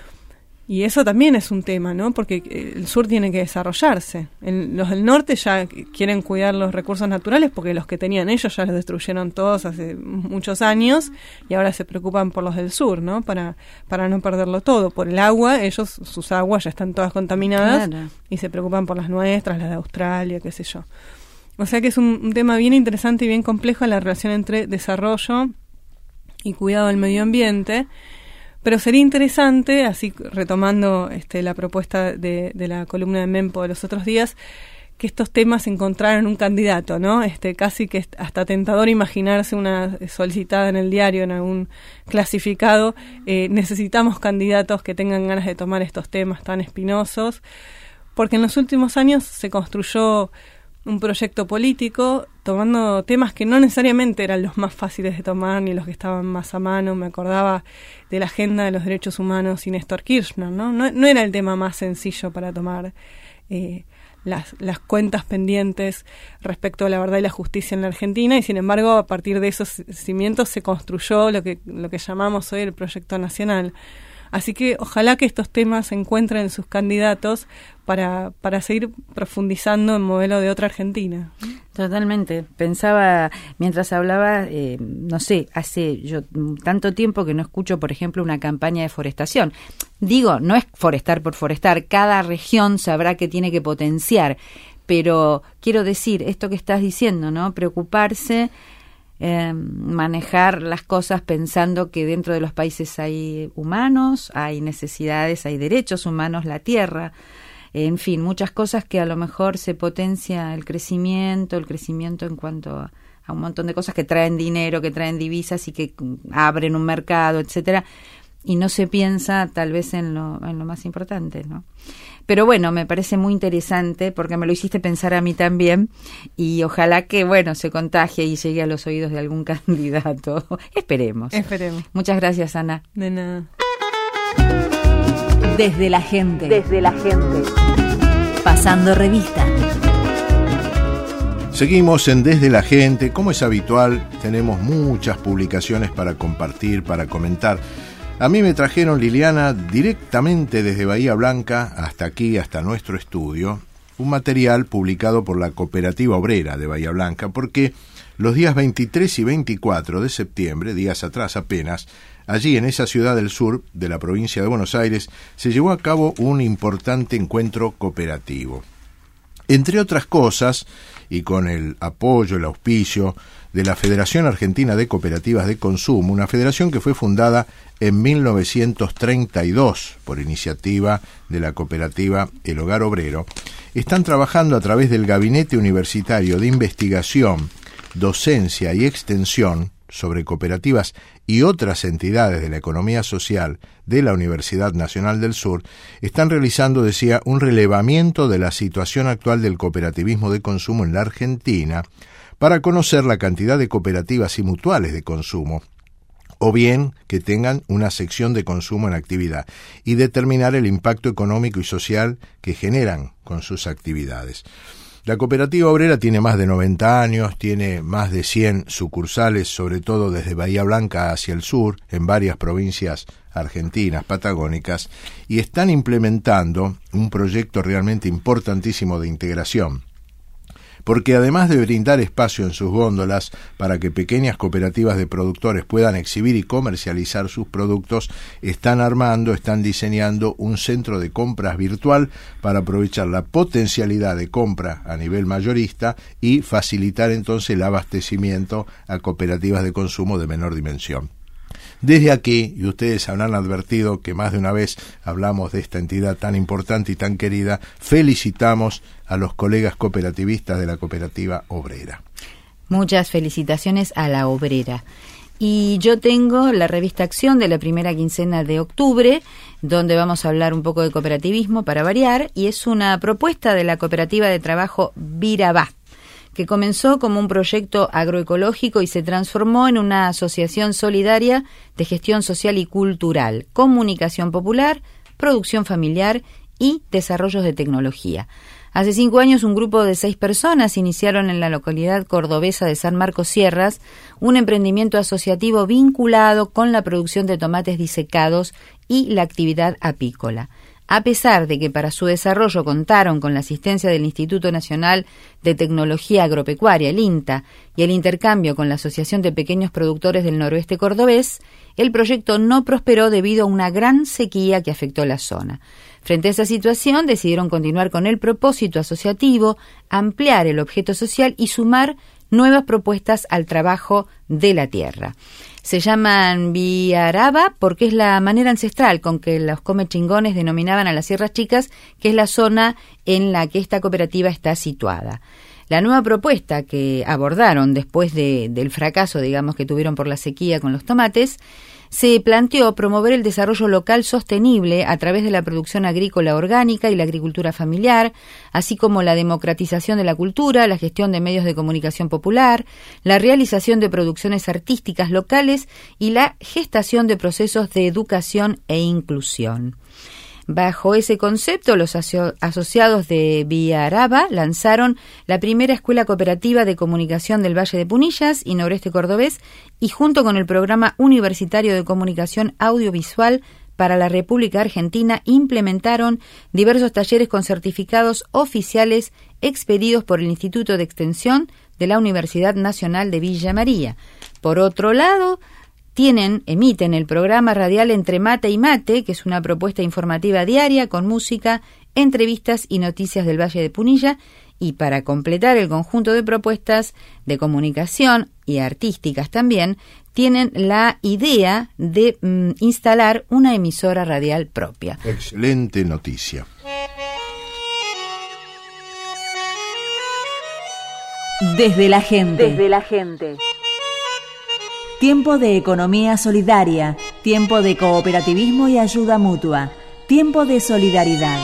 Y eso también es un tema, ¿no? Porque el sur tiene que desarrollarse. El, los del norte ya quieren cuidar los recursos naturales porque los que tenían ellos ya los destruyeron todos hace muchos años y ahora se preocupan por los del sur, ¿no? Para para no perderlo todo. Por el agua, ellos, sus aguas ya están todas contaminadas Claro. y se preocupan por las nuestras, las de Australia, qué sé yo. O sea que es un, un tema bien interesante y bien complejo la relación entre desarrollo y cuidado del medio ambiente. Pero sería interesante, así retomando este, la propuesta de, de la columna de Mempo de los otros días, que estos temas encontraran un candidato, ¿no? Este, casi que hasta tentador imaginarse una solicitada en el diario, en algún clasificado. Eh, necesitamos candidatos que tengan ganas de tomar estos temas tan espinosos, porque en los últimos años se construyó un proyecto político tomando temas que no necesariamente eran los más fáciles de tomar ni los que estaban más a mano. Me acordaba de la agenda de los derechos humanos y Néstor Kirchner, ¿no? No, no era el tema más sencillo para tomar eh, Las, las cuentas pendientes respecto a la verdad y la justicia en la Argentina, y sin embargo a partir de esos cimientos se construyó lo que, lo que llamamos hoy el proyecto nacional. Así que ojalá que estos temas encuentren sus candidatos para, para seguir profundizando en modelo de otra Argentina. Totalmente. Pensaba, mientras hablaba, eh, no sé, hace yo tanto tiempo que no escucho, por ejemplo, una campaña de forestación. Digo, no es forestar por forestar, cada región sabrá que tiene que potenciar, pero quiero decir, esto que estás diciendo, ¿no? Preocuparse, eh, manejar las cosas pensando que dentro de los países hay humanos, hay necesidades, hay derechos humanos, la tierra, en fin, muchas cosas que a lo mejor se potencia el crecimiento, el crecimiento en cuanto a, a un montón de cosas que traen dinero, que traen divisas y que abren un mercado, etcétera, y no se piensa tal vez en lo, en lo más importante, ¿no? Pero bueno, me parece muy interesante porque me lo hiciste pensar a mí también, y ojalá que, bueno, se contagie y llegue a los oídos de algún candidato. Esperemos. Esperemos. Muchas gracias, Ana. De nada. Desde la gente. Desde la gente. Pasando revista. Seguimos en Desde la Gente. Como es habitual, tenemos muchas publicaciones para compartir, para comentar. A mí me trajeron, Liliana, directamente desde Bahía Blanca hasta aquí, hasta nuestro estudio, un material publicado por la Cooperativa Obrera de Bahía Blanca, porque los días veintitrés y veinticuatro de septiembre, días atrás apenas, allí en esa ciudad del sur de la provincia de Buenos Aires, se llevó a cabo un importante encuentro cooperativo. Entre otras cosas, y con el apoyo, el auspicio de la Federación Argentina de Cooperativas de Consumo, una federación que fue fundada en mil novecientos treinta y dos por iniciativa de la cooperativa El Hogar Obrero, están trabajando a través del Gabinete Universitario de Investigación, Docencia y Extensión sobre cooperativas y otras entidades de la economía social de la Universidad Nacional del Sur, están realizando, decía, un relevamiento de la situación actual del cooperativismo de consumo en la Argentina para conocer la cantidad de cooperativas y mutuales de consumo, o bien que tengan una sección de consumo en actividad, y determinar el impacto económico y social que generan con sus actividades. La Cooperativa Obrera tiene más de noventa años, tiene más de cien sucursales, sobre todo desde Bahía Blanca hacia el sur, en varias provincias argentinas, patagónicas, y están implementando un proyecto realmente importantísimo de integración, porque además de brindar espacio en sus góndolas para que pequeñas cooperativas de productores puedan exhibir y comercializar sus productos, están armando, están diseñando un centro de compras virtual para aprovechar la potencialidad de compra a nivel mayorista y facilitar entonces el abastecimiento a cooperativas de consumo de menor dimensión. Desde aquí, y ustedes habrán advertido que más de una vez hablamos de esta entidad tan importante y tan querida, felicitamos a los colegas cooperativistas de la Cooperativa Obrera. Muchas felicitaciones a la Obrera. Y yo tengo la revista Acción de la primera quincena de octubre, donde vamos a hablar un poco de cooperativismo para variar, y es una propuesta de la cooperativa de trabajo Virabá, que comenzó como un proyecto agroecológico y se transformó en una asociación solidaria de gestión social y cultural, comunicación popular, producción familiar y desarrollos de tecnología. Hace cinco años un grupo de seis personas iniciaron en la localidad cordobesa de San Marcos Sierras un emprendimiento asociativo vinculado con la producción de tomates disecados y la actividad apícola. A pesar de que para su desarrollo contaron con la asistencia del Instituto Nacional de Tecnología Agropecuaria, el INTA, y el intercambio con la Asociación de Pequeños Productores del Noroeste Cordobés, el proyecto no prosperó debido a una gran sequía que afectó la zona. Frente a esa situación, decidieron continuar con el propósito asociativo, ampliar el objeto social y sumar nuevas propuestas al trabajo de la tierra. Se llaman Biaraba porque es la manera ancestral con que los comechingones denominaban a las Sierras Chicas, que es la zona en la que esta cooperativa está situada. La nueva propuesta que abordaron después de, del fracaso, digamos, que tuvieron por la sequía con los tomates, se planteó promover el desarrollo local sostenible a través de la producción agrícola orgánica y la agricultura familiar, así como la democratización de la cultura, la gestión de medios de comunicación popular, la realización de producciones artísticas locales y la gestación de procesos de educación e inclusión. Bajo ese concepto, los aso- asociados de Biaraba lanzaron la primera escuela cooperativa de comunicación del Valle de Punillas y Noroeste Cordobés, y junto con el Programa Universitario de Comunicación Audiovisual para la República Argentina implementaron diversos talleres con certificados oficiales expedidos por el Instituto de Extensión de la Universidad Nacional de Villa María. Por otro lado, Tienen, emiten el programa radial Entre Mate y Mate, que es una propuesta informativa diaria con música, entrevistas y noticias del Valle de Punilla, y para completar el conjunto de propuestas de comunicación y artísticas también, tienen la idea de mm, instalar una emisora radial propia. Excelente noticia. Desde la gente. Desde la gente. Tiempo de economía solidaria, tiempo de cooperativismo y ayuda mutua, tiempo de solidaridad.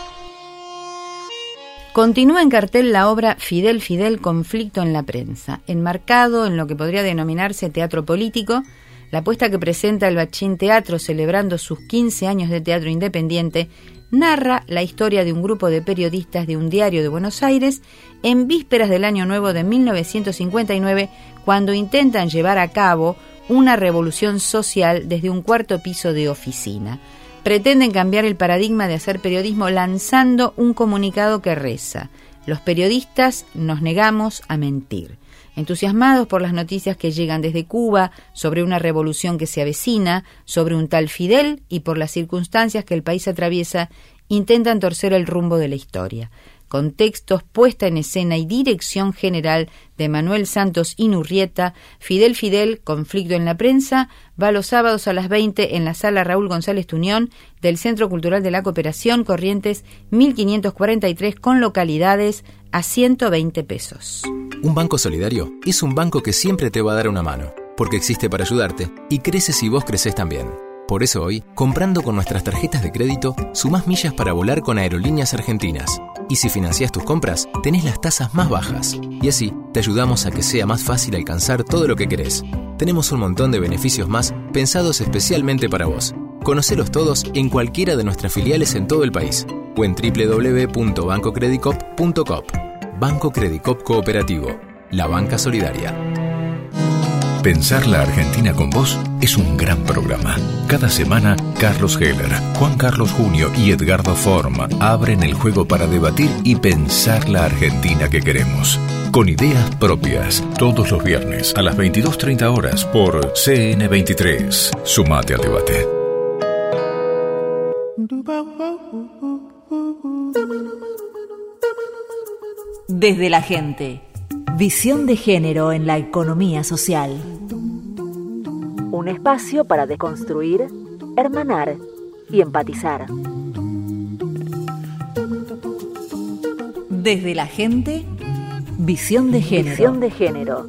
Continúa en cartel la obra Fidel Fidel, conflicto en la prensa, enmarcado en lo que podría denominarse teatro político. La puesta que presenta el Bachín Teatro, celebrando sus quince años de teatro independiente, narra la historia de un grupo de periodistas de un diario de Buenos Aires en vísperas del Año Nuevo de mil novecientos cincuenta y nueve, cuando intentan llevar a cabo una revolución social desde un cuarto piso de oficina. Pretenden cambiar el paradigma de hacer periodismo lanzando un comunicado que reza: los periodistas nos negamos a mentir. Entusiasmados por las noticias que llegan desde Cuba sobre una revolución que se avecina, sobre un tal Fidel y por las circunstancias que el país atraviesa, intentan torcer el rumbo de la historia. Con textos, puesta en escena y dirección general de Manuel Santos Inurrieta, Fidel Fidel, conflicto en la prensa, va los sábados a las veinte en la sala Raúl González Tuñón del Centro Cultural de la Cooperación, Corrientes mil quinientos cuarenta y tres, con localidades a ciento veinte pesos. Un banco solidario es un banco que siempre te va a dar una mano, porque existe para ayudarte y crece si vos crecés también. Por eso hoy, comprando con nuestras tarjetas de crédito, sumás millas para volar con Aerolíneas Argentinas. Y si financiás tus compras, tenés las tasas más bajas. Y así, te ayudamos a que sea más fácil alcanzar todo lo que querés. Tenemos un montón de beneficios más pensados especialmente para vos. Conocelos todos en cualquiera de nuestras filiales en todo el país o en doble u doble u doble u punto banco credicop punto com. Banco Credicop Cooperativo, la banca solidaria. Pensar la Argentina con vos es un gran programa. Cada semana, Carlos Heller, Juan Carlos Junio y Edgardo Form abren el juego para debatir y pensar la Argentina que queremos. Con ideas propias, todos los viernes a las veintidós treinta horas por C N veintitrés. Sumate al debate. Desde la gente. Visión de género en la economía social. Un espacio para deconstruir, hermanar y empatizar. Desde la gente, visión de género. Visión de género.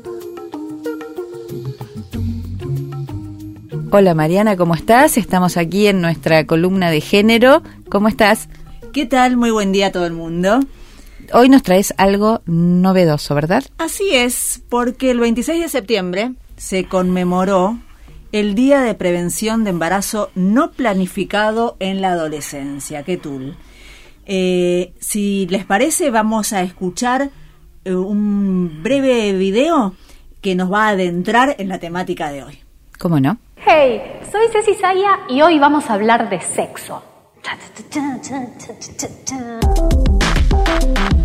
Hola Mariana, ¿cómo estás? Estamos aquí en nuestra columna de género. ¿Cómo estás? ¿Qué tal? Muy buen día a todo el mundo. Hoy nos traes algo novedoso, ¿verdad? Así es, porque el veintiséis de septiembre se conmemoró el Día de Prevención de Embarazo No Planificado en la Adolescencia. ¿Qué tul? Eh, si les parece, vamos a escuchar eh, un breve video que nos va a adentrar en la temática de hoy. ¿Cómo no? Hey, soy Ceci Saya y hoy vamos a hablar de sexo. ¿Por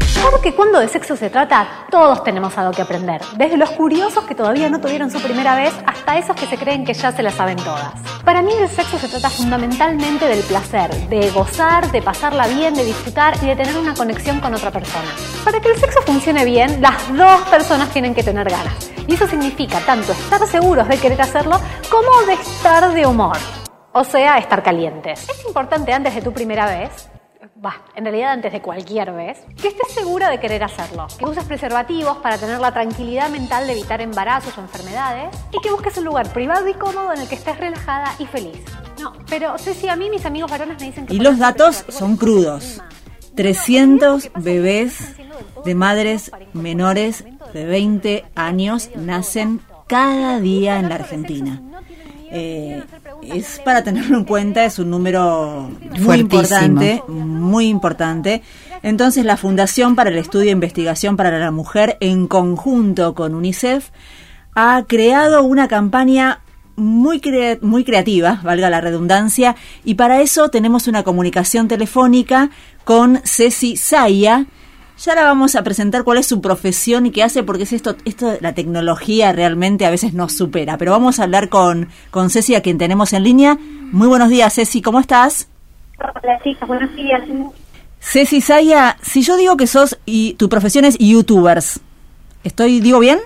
que cuando de sexo se trata, todos tenemos algo que aprender. Desde los curiosos que todavía no tuvieron su primera vez, hasta esos que se creen que ya se la saben todas. Para mí el sexo se trata fundamentalmente del placer, de gozar, de pasarla bien, de disfrutar y de tener una conexión con otra persona. Para que el sexo funcione bien, las dos personas tienen que tener ganas. Y eso significa tanto estar seguros de querer hacerlo, como de estar de humor. O sea, estar calientes. Es importante antes de tu primera vez, bah, en realidad antes de cualquier vez, que estés segura de querer hacerlo, que uses preservativos para tener la tranquilidad mental de evitar embarazos o enfermedades y que busques un lugar privado y cómodo en el que estés relajada y feliz. No, pero Ceci, a mí mis amigos varones me dicen que... Y los datos son crudos. trescientos bebés de madres menores de veinte años nacen cada día en la Argentina. Eh, es para tenerlo en cuenta, es un número muy importante, muy importante. Entonces la Fundación para el Estudio e Investigación para la Mujer, en conjunto con UNICEF, ha creado una campaña muy crea- muy creativa, valga la redundancia, y para eso tenemos una comunicación telefónica con Ceci Zaya. Ya la vamos a presentar cuál es su profesión y qué hace, porque es esto, esto la tecnología realmente a veces nos supera. Pero vamos a hablar con, con Ceci, a quien tenemos en línea. Muy buenos días, Ceci, ¿cómo estás? Hola, chicas, buenos días. Ceci Zaya, si yo digo que sos, y tu profesión es youtubers, ¿estoy, digo bien?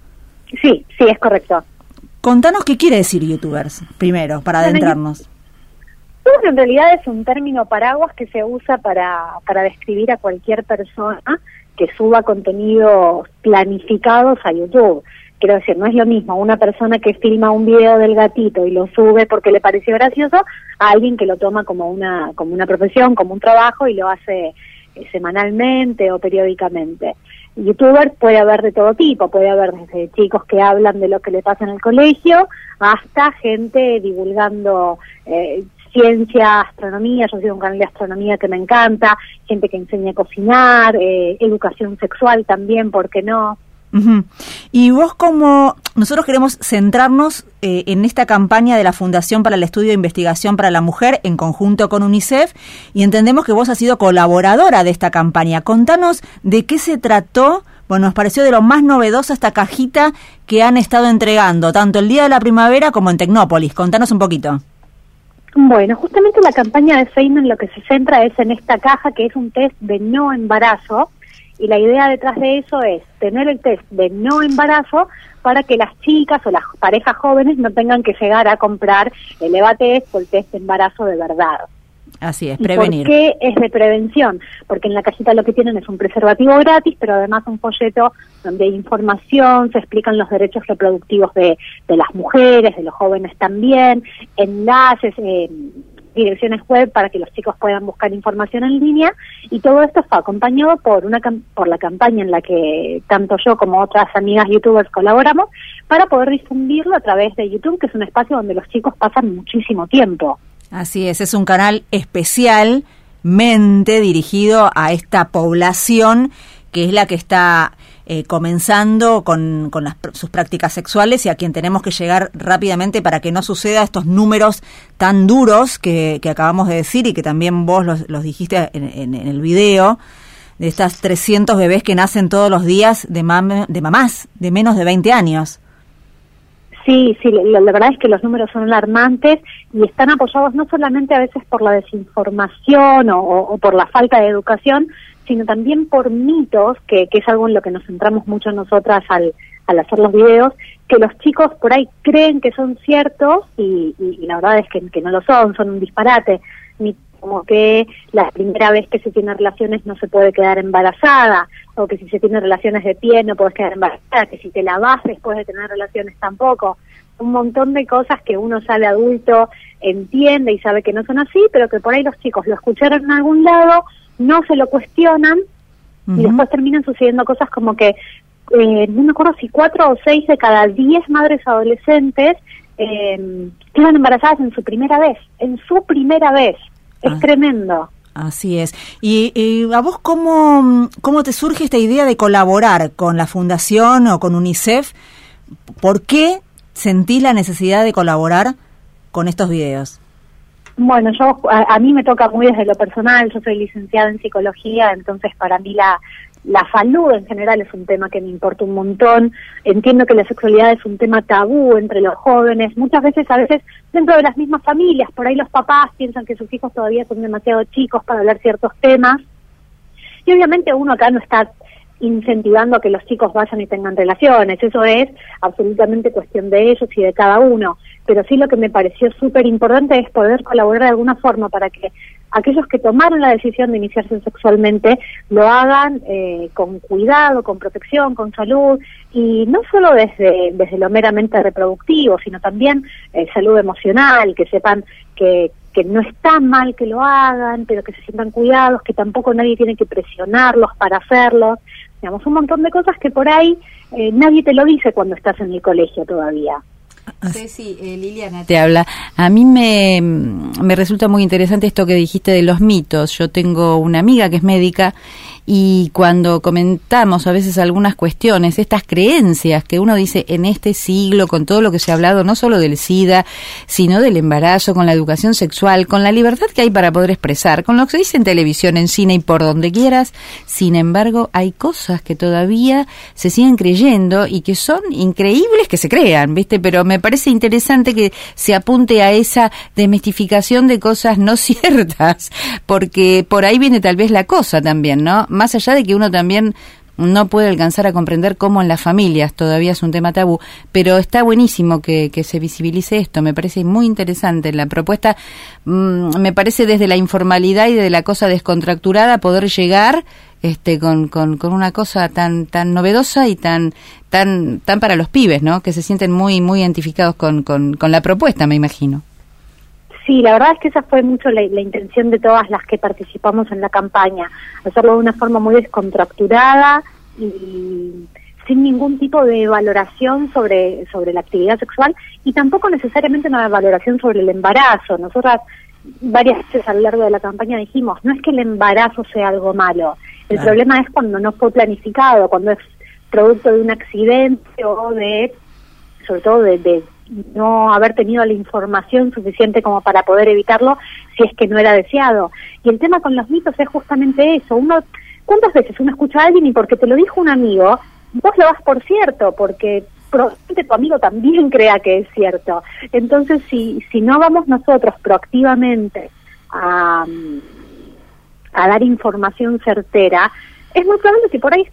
Sí, sí, es correcto. Contanos qué quiere decir youtubers, primero, para Bueno, adentrarnos. YouTube en realidad es un término paraguas que se usa para, para describir a cualquier persona que suba contenidos planificados a YouTube. Quiero decir, no es lo mismo una persona que filma un video del gatito y lo sube porque le pareció gracioso a alguien que lo toma como una, como una profesión, como un trabajo y lo hace eh, semanalmente o periódicamente. YouTubers puede haber de todo tipo, puede haber desde chicos que hablan de lo que le pasa en el colegio hasta gente divulgando eh, ciencia, astronomía. Yo sigo un canal de astronomía que me encanta, gente que enseña a cocinar, eh, educación sexual también, ¿por qué no? Uh-huh. Y vos, como nosotros queremos centrarnos eh, en esta campaña de la Fundación para el Estudio e Investigación para la Mujer en conjunto con UNICEF, y entendemos que vos has sido colaboradora de esta campaña. Contanos de qué se trató. Bueno, nos pareció de lo más novedoso esta cajita que han estado entregando, tanto el Día de la Primavera como en Tecnópolis. Contanos un poquito. Bueno, justamente la campaña de Feynman lo que se centra es en esta caja, que es un test de no embarazo, y la idea detrás de eso es tener el test de no embarazo para que las chicas o las parejas jóvenes no tengan que llegar a comprar el EvaTest o el test de embarazo de verdad. Así es, prevenir. ¿Por qué es de prevención? Porque en la cajita lo que tienen es un preservativo gratis, pero además un folleto donde hay información, se explican los derechos reproductivos de, de las mujeres, de los jóvenes también, enlaces, eh, direcciones web para que los chicos puedan buscar información en línea, y todo esto está acompañado por una por la campaña en la que tanto yo como otras amigas youtubers colaboramos para poder difundirlo a través de YouTube, que es un espacio donde los chicos pasan muchísimo tiempo. Así es, es un canal especialmente dirigido a esta población que es la que está eh, comenzando con, con las, sus prácticas sexuales, y a quien tenemos que llegar rápidamente para que no suceda estos números tan duros que, que acabamos de decir y que también vos los, los dijiste en, en, en el video, de estas trescientos bebés que nacen todos los días de, mam, de mamás de menos de veinte años. Sí, sí, la, la verdad es que los números son alarmantes y están apoyados no solamente a veces por la desinformación o, o por la falta de educación, sino también por mitos, que, que es algo en lo que nos centramos mucho nosotras al, al hacer los videos, que los chicos por ahí creen que son ciertos y, y, y la verdad es que, que no lo son, son un disparate. Como que la primera vez que se tiene relaciones no se puede quedar embarazada, o que si se tiene relaciones de pie no puedes quedar embarazada, que si te lavas después de tener relaciones tampoco. Un montón de cosas que uno sale adulto, entiende y sabe que no son así, pero que por ahí los chicos lo escucharon en algún lado, no se lo cuestionan, uh-huh. y después terminan sucediendo cosas como que, eh, no me acuerdo si cuatro o seis de cada diez madres adolescentes eh, quedan embarazadas en su primera vez, en su primera vez. Es ah, tremendo. Así es. ¿Y, y a vos cómo, cómo te surge esta idea de colaborar con la Fundación o con UNICEF? ¿Por qué sentís la necesidad de colaborar con estos videos? Bueno, yo a, a mí me toca muy desde lo personal. Yo soy licenciada en psicología, entonces para mí la, La salud en general es un tema que me importa un montón. Entiendo que la sexualidad es un tema tabú entre los jóvenes. Muchas veces, a veces, dentro de las mismas familias, por ahí los papás piensan que sus hijos todavía son demasiado chicos para hablar ciertos temas. Y obviamente uno acá no está incentivando a que los chicos vayan y tengan relaciones. Eso es absolutamente cuestión de ellos y de cada uno. Pero sí lo que me pareció súper importante es poder colaborar de alguna forma para que aquellos que tomaron la decisión de iniciarse sexualmente lo hagan eh, con cuidado, con protección, con salud, y no solo desde, desde lo meramente reproductivo, sino también eh, salud emocional, que sepan que, que no está mal que lo hagan, pero que se sientan cuidados, que tampoco nadie tiene que presionarlos para hacerlo. Digamos, un montón de cosas que por ahí eh, nadie te lo dice cuando estás en el colegio todavía. Ceci, eh, Liliana te habla. A mí me, me resulta muy interesante esto que dijiste de los mitos. Yo tengo una amiga que es médica y cuando comentamos a veces algunas cuestiones, estas creencias que uno dice en este siglo, con todo lo que se ha hablado, no solo del SIDA, sino del embarazo, con la educación sexual, con la libertad que hay para poder expresar, con lo que se dice en televisión, en cine y por donde quieras, sin embargo, hay cosas que todavía se siguen creyendo y que son increíbles que se crean, ¿viste? Pero me parece interesante que se apunte a esa desmistificación de cosas no ciertas, porque por ahí viene tal vez la cosa también, ¿no? Más allá de que uno también no puede alcanzar a comprender cómo en las familias todavía es un tema tabú, pero está buenísimo que, que se visibilice esto, me parece muy interesante la propuesta, mmm, me parece desde la informalidad y de la cosa descontracturada poder llegar este con, con, con una cosa tan tan novedosa y tan tan tan para los pibes, ¿no? Que se sienten muy muy identificados con, con, con la propuesta, me imagino. Sí, la verdad es que esa fue mucho la, la intención de todas las que participamos en la campaña, hacerlo de una forma muy descontracturada y sin ningún tipo de valoración sobre, sobre la actividad sexual y tampoco necesariamente una valoración sobre el embarazo. Nosotras varias veces a lo largo de la campaña dijimos, no es que el embarazo sea algo malo, el claro. problema es cuando no fue planificado, cuando es producto de un accidente o de, sobre todo de, de no haber tenido la información suficiente como para poder evitarlo si es que no era deseado. Y el tema con los mitos es justamente eso. Uno, ¿cuántas veces uno escucha a alguien y porque te lo dijo un amigo, vos lo das por cierto? Porque probablemente tu amigo también crea que es cierto. Entonces, si, si no vamos nosotros proactivamente a, a dar información certera, es muy probable que por ahí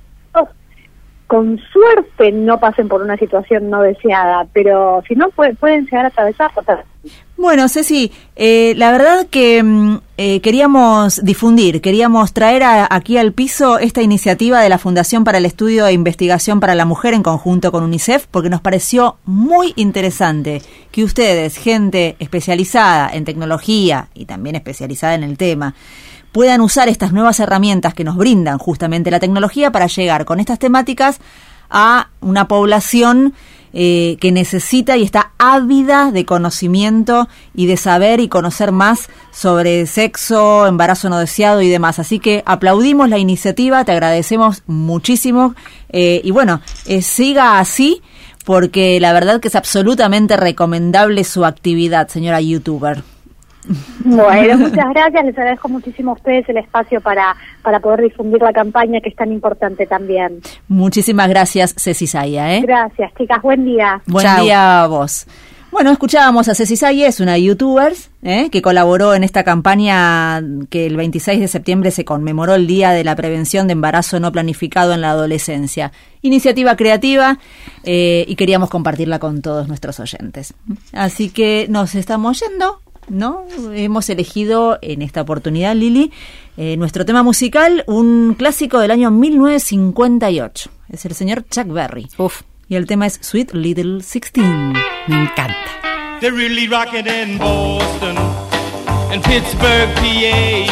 con suerte no pasen por una situación no deseada, pero si no puede, pueden llegar a atravesar. Bueno, Ceci, eh, la verdad que eh, queríamos difundir, queríamos traer a, aquí al piso esta iniciativa de la Fundación para el Estudio e Investigación para la Mujer en conjunto con UNICEF, porque nos pareció muy interesante que ustedes, gente especializada en tecnología y también especializada en el tema, puedan usar estas nuevas herramientas que nos brindan justamente la tecnología para llegar con estas temáticas a una población eh, que necesita y está ávida de conocimiento y de saber y conocer más sobre sexo, embarazo no deseado y demás. Así que aplaudimos la iniciativa, te agradecemos muchísimo eh, y bueno, eh, siga así porque la verdad que es absolutamente recomendable su actividad, señora youtuber. Bueno, muchas gracias, les agradezco muchísimo a ustedes el espacio para, para poder difundir la campaña que es tan importante también. Muchísimas gracias, Ceci Zaya, ¿eh? Gracias, chicas, buen día. Buen Chau. día a vos. Bueno, escuchábamos a Ceci Zaya, es una youtuber ¿eh? que colaboró en esta campaña que el veintiséis de septiembre se conmemoró el Día de la Prevención de Embarazo No Planificado en la Adolescencia. Iniciativa creativa eh, y queríamos compartirla con todos nuestros oyentes. Así que nos estamos yendo. ¿No? Hemos elegido en esta oportunidad, Lili, eh, nuestro tema musical, un clásico del año mil novecientos cincuenta y ocho. Es el señor Chuck Berry. Uf. Y el tema es Sweet Little Sixteen. Me encanta. They're really rocking in Boston and Pittsburgh, P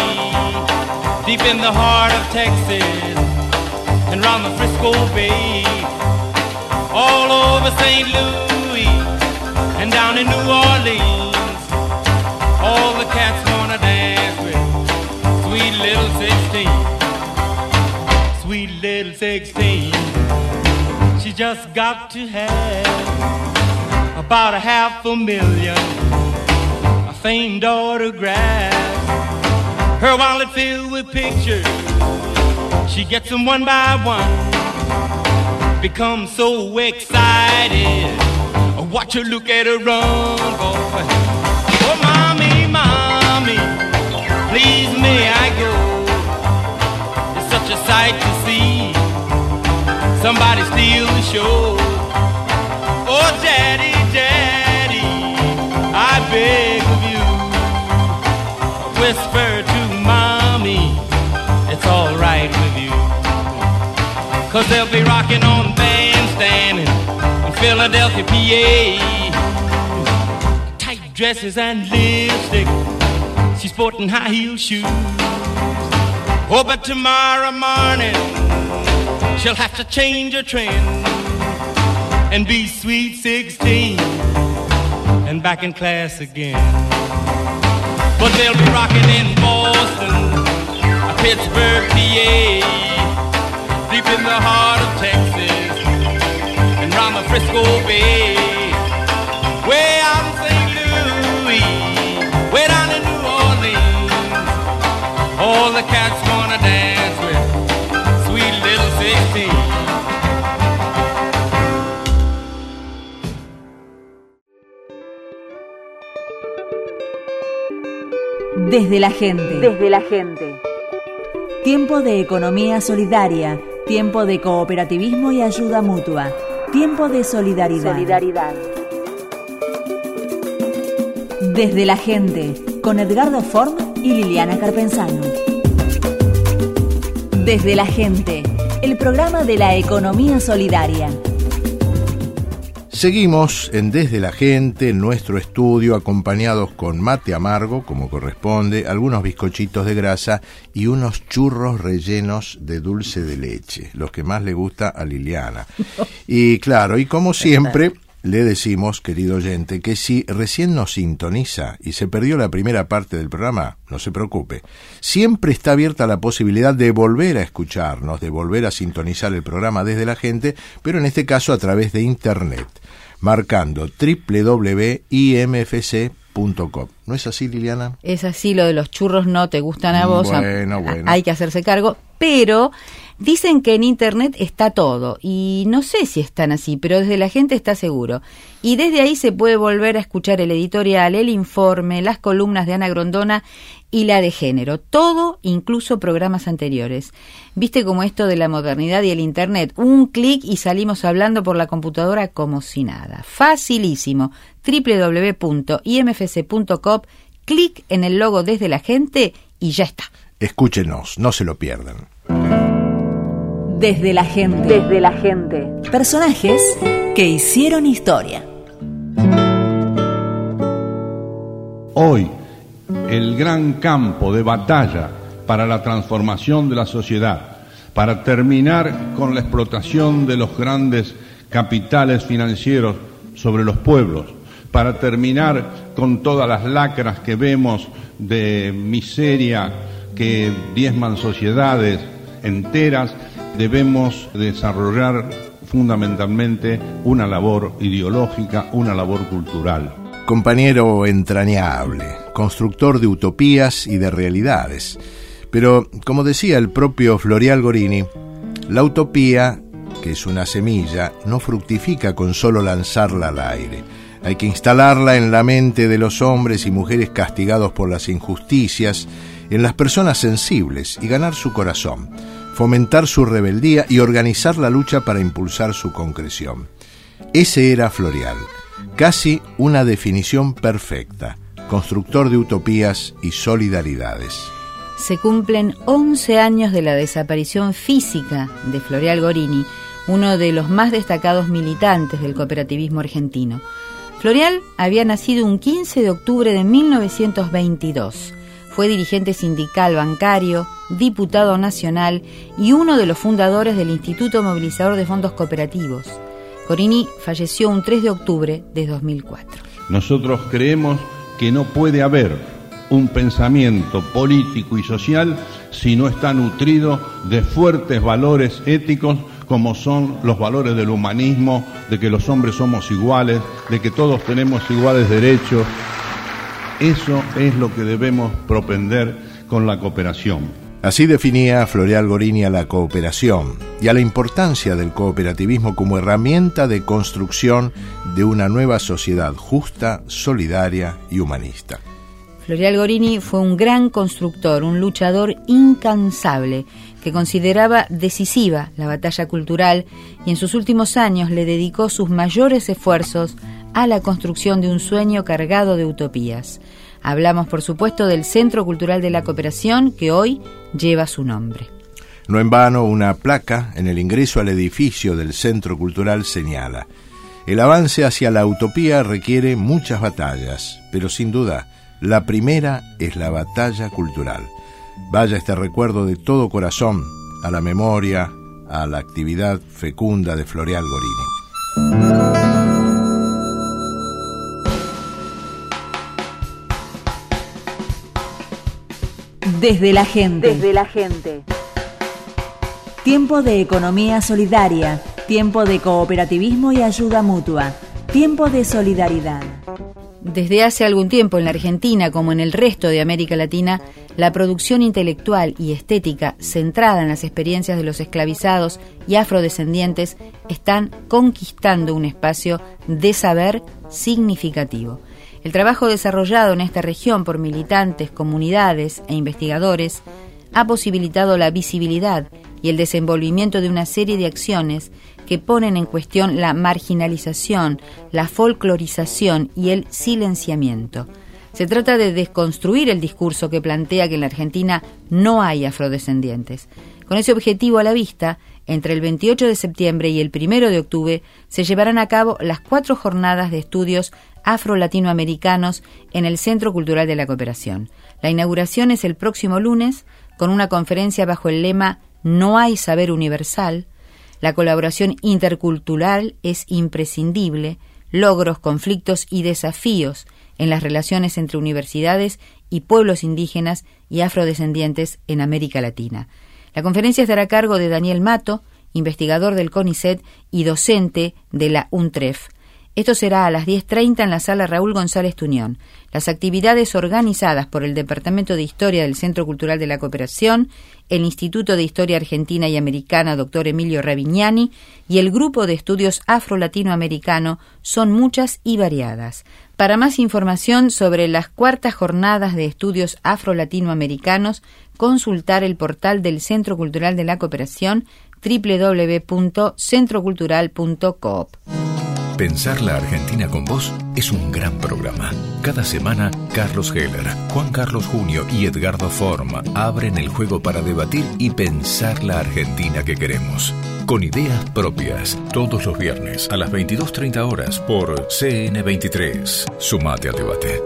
A, deep in the heart of Texas and round the Frisco Bay, all over Saint Louis and down in New Orleans. All the cats wanna dance with sweet little sixteen. Sweet little sixteen. She just got to have about a half a million a famed autographs. Her wallet filled with pictures She gets them one by one, become so excited. Watch her, look at her run, boy. Oh, mommy, mommy, please may I go? It's such a sight to see somebody steal the show. Oh, daddy, daddy, I beg of you, whisper to mommy, it's all right with you. Cause they'll be rocking on bandstand in Philadelphia, P A. Tight dresses and lipstick, she's sporting high heel shoes. Oh, but tomorrow morning she'll have to change her trend and be sweet sixteen and back in class again. But they'll be rocking in Boston, Pittsburgh, P A, deep in the heart of Texas, and round the Frisco Bay, way out in Saint Louis, way down in New Orleans. All the cats wanna dance with sweet little sixteen. Desde la gente. Desde la gente. Tiempo de economía solidaria. Tiempo de cooperativismo y ayuda mutua. Tiempo de solidaridad. Solidaridad. Desde la gente, con Edgardo Form y Liliana Carpenzano. Desde la gente, el programa de la economía solidaria. Seguimos en Desde la Gente, en nuestro estudio, acompañados con mate amargo, como corresponde, algunos bizcochitos de grasa y unos churros rellenos de dulce de leche, los que más le gusta a Liliana. Y claro, y como siempre, le decimos, querido oyente, que si recién nos sintoniza y se perdió la primera parte del programa, no se preocupe. Siempre está abierta la posibilidad de volver a escucharnos, de volver a sintonizar el programa Desde la Gente, pero en este caso a través de Internet, marcando doble u doble u doble u punto i m f c punto com. ¿No es así, Liliana? Es así, lo de los churros no te gustan a vos. Bueno, bueno. Hay que hacerse cargo, pero dicen que en Internet está todo, y no sé si están así, pero desde la gente está seguro. Y desde ahí se puede volver a escuchar el editorial, el informe, las columnas de Ana Grondona y la de género, todo, incluso programas anteriores. Viste como esto de la modernidad y el Internet, un clic y salimos hablando por la computadora como si nada. Facilísimo, doble u doble u doble u punto i m f c punto com, clic en el logo Desde la Gente y ya está. Escúchenos, no se lo pierdan. Desde la gente. Desde la gente. Personajes que hicieron historia. Hoy, el gran campo de batalla para la transformación de la sociedad, para terminar con la explotación de los grandes capitales financieros sobre los pueblos, para terminar con todas las lacras que vemos de miseria que diezman sociedades enteras, debemos desarrollar fundamentalmente una labor ideológica, una labor cultural. Compañero entrañable, constructor de utopías y de realidades. Pero, como decía el propio Florial Gorini, la utopía, que es una semilla, no fructifica con solo lanzarla al aire. Hay que instalarla en la mente de los hombres y mujeres castigados por las injusticias, en las personas sensibles, y ganar su corazón, fomentar su rebeldía y organizar la lucha para impulsar su concreción. Ese era Florial, casi una definición perfecta, constructor de utopías y solidaridades. Se cumplen once años de la desaparición física de Florial Gorini, uno de los más destacados militantes del cooperativismo argentino. Florial había nacido un quince de octubre de mil novecientos veintidós. Fue dirigente sindical, bancario, diputado nacional y uno de los fundadores del Instituto Movilizador de Fondos Cooperativos. Gorini falleció un tres de octubre de dos mil cuatro. Nosotros creemos que no puede haber un pensamiento político y social si no está nutrido de fuertes valores éticos como son los valores del humanismo, de que los hombres somos iguales, de que todos tenemos iguales derechos. Eso es lo que debemos propender con la cooperación. Así definía Floreal Gorini a la cooperación y a la importancia del cooperativismo como herramienta de construcción de una nueva sociedad justa, solidaria y humanista. Floreal Gorini fue un gran constructor, un luchador incansable que consideraba decisiva la batalla cultural y en sus últimos años le dedicó sus mayores esfuerzos a la construcción de un sueño cargado de utopías. Hablamos, por supuesto, del Centro Cultural de la Cooperación, que hoy lleva su nombre. No en vano, una placa en el ingreso al edificio del Centro Cultural señala: el avance hacia la utopía requiere muchas batallas, pero sin duda, la primera es la batalla cultural. Vaya este recuerdo de todo corazón a la memoria, a la actividad fecunda de Floreal Gorini. Desde la gente. Desde la gente. Tiempo de economía solidaria, tiempo de cooperativismo y ayuda mutua, tiempo de solidaridad. Desde hace algún tiempo en la Argentina, como en el resto de América Latina, la producción intelectual y estética centrada en las experiencias de los esclavizados y afrodescendientes están conquistando un espacio de saber significativo. El trabajo desarrollado en esta región por militantes, comunidades e investigadores ha posibilitado la visibilidad y el desenvolvimiento de una serie de acciones que ponen en cuestión la marginalización, la folclorización y el silenciamiento. Se trata de desconstruir el discurso que plantea que en la Argentina no hay afrodescendientes. Con ese objetivo a la vista, entre el veintiocho de septiembre y el primero de octubre se llevarán a cabo las cuatro jornadas de estudios afro-latinoamericanos en el Centro Cultural de la Cooperación. La inauguración es el próximo lunes con una conferencia bajo el lema No hay saber universal. La colaboración intercultural es imprescindible, logros, conflictos y desafíos en las relaciones entre universidades y pueblos indígenas y afrodescendientes en América Latina. La conferencia estará a cargo de Daniel Mato, investigador del CONICET y docente de la UNTREF. Esto será a las diez treinta en la sala Raúl González Tuñón. Las actividades organizadas por el Departamento de Historia del Centro Cultural de la Cooperación, el Instituto de Historia Argentina y Americana doctor Emilio Ravignani y el Grupo de Estudios Afro-Latinoamericano son muchas y variadas. Para más información sobre las cuartas jornadas de estudios afro-latinoamericanos, consultar el portal del Centro Cultural de la Cooperación doble u doble u doble u punto centro cultural punto coop. Pensar la Argentina con vos es un gran programa. Cada semana, Carlos Heller, Juan Carlos Junio y Edgardo Form abren el juego para debatir y pensar la Argentina que queremos. Con ideas propias, todos los viernes a las veintidós treinta horas por C N veintitrés. Sumate al debate.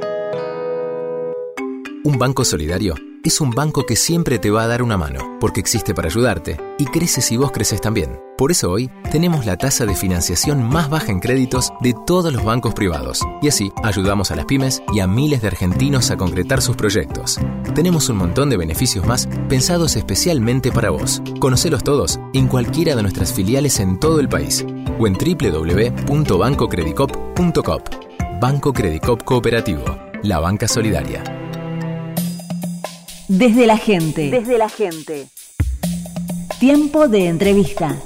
Un banco solidario es un banco que siempre te va a dar una mano, porque existe para ayudarte y crece si vos creces también. Por eso hoy tenemos la tasa de financiación más baja en créditos de todos los bancos privados. Y así ayudamos a las pymes y a miles de argentinos a concretar sus proyectos. Tenemos un montón de beneficios más pensados especialmente para vos. Conocelos todos en cualquiera de nuestras filiales en todo el país o en doble u doble u doble u punto banco credicop punto coop. Banco Credicop Cooperativo, la banca solidaria. Desde la gente. Desde la gente. Tiempo de entrevista.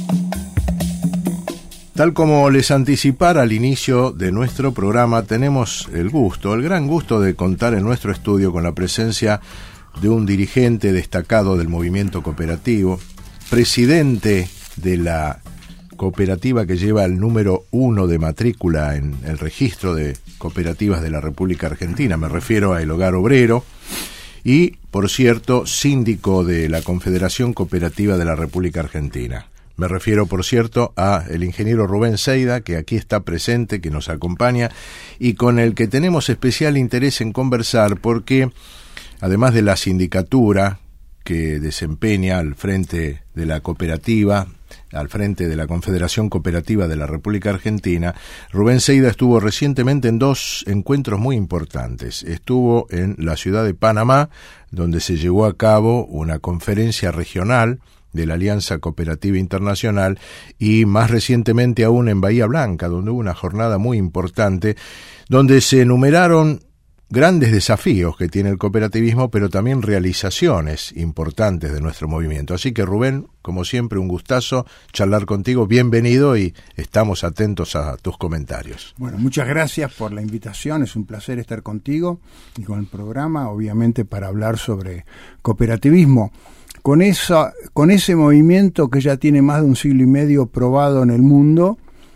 Tal como les anticipara al inicio de nuestro programa, tenemos el gusto, el gran gusto de contar en nuestro estudio con la presencia de un dirigente destacado del movimiento cooperativo, presidente de la cooperativa que lleva el número uno de matrícula en el registro de cooperativas de la República Argentina. Me refiero a El Hogar Obrero. Y, por cierto, síndico de la Confederación Cooperativa de la República Argentina. Me refiero, por cierto, a el ingeniero Rubén Seida, que aquí está presente, que nos acompaña y con el que tenemos especial interés en conversar porque, además de la sindicatura que desempeña al frente de la cooperativa, al frente de la Confederación Cooperativa de la República Argentina, Rubén Seida estuvo recientemente en dos encuentros muy importantes. Estuvo en la ciudad de Panamá, donde se llevó a cabo una conferencia regional de la Alianza Cooperativa Internacional, y más recientemente aún en Bahía Blanca, donde hubo una jornada muy importante, donde se enumeraron grandes desafíos que tiene el cooperativismo, pero también realizaciones importantes de nuestro movimiento. Así que, Rubén, como siempre, un gustazo charlar contigo. Bienvenido y estamos atentos a tus comentarios. Bueno, muchas gracias por la invitación. Es un placer estar contigo y con el programa, obviamente, para hablar sobre cooperativismo. Con, esa, con ese movimiento que ya tiene más de un siglo y medio probado en el mundo,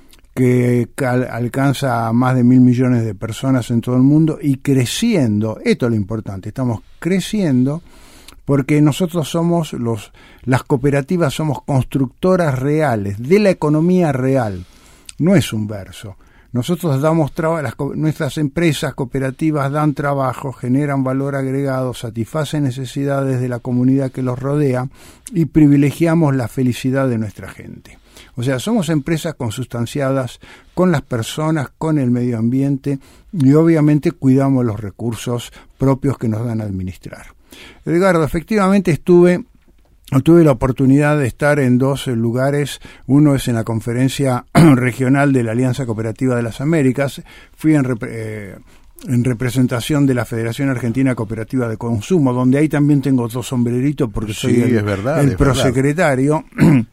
que cal, alcanza a más de mil millones de personas en todo el mundo y creciendo. Esto es lo importante, estamos creciendo porque nosotros somos los, las cooperativas somos constructoras reales de la economía real, no es un verso. Nosotros damos trabajo, nuestras empresas cooperativas dan trabajo, generan valor agregado, satisfacen necesidades de la comunidad que los rodea y privilegiamos la felicidad de nuestra gente. O sea, somos empresas consustanciadas con las personas, con el medio ambiente y obviamente cuidamos los recursos propios que nos dan a administrar. Edgardo, efectivamente estuve, tuve la oportunidad de estar en dos lugares. Uno es en la conferencia regional de la Alianza Cooperativa de las Américas. Fui en... Eh, en representación de la Federación Argentina Cooperativa de Consumo, donde ahí también tengo otro sombrerito porque sí, soy el, es verdad, el es prosecretario,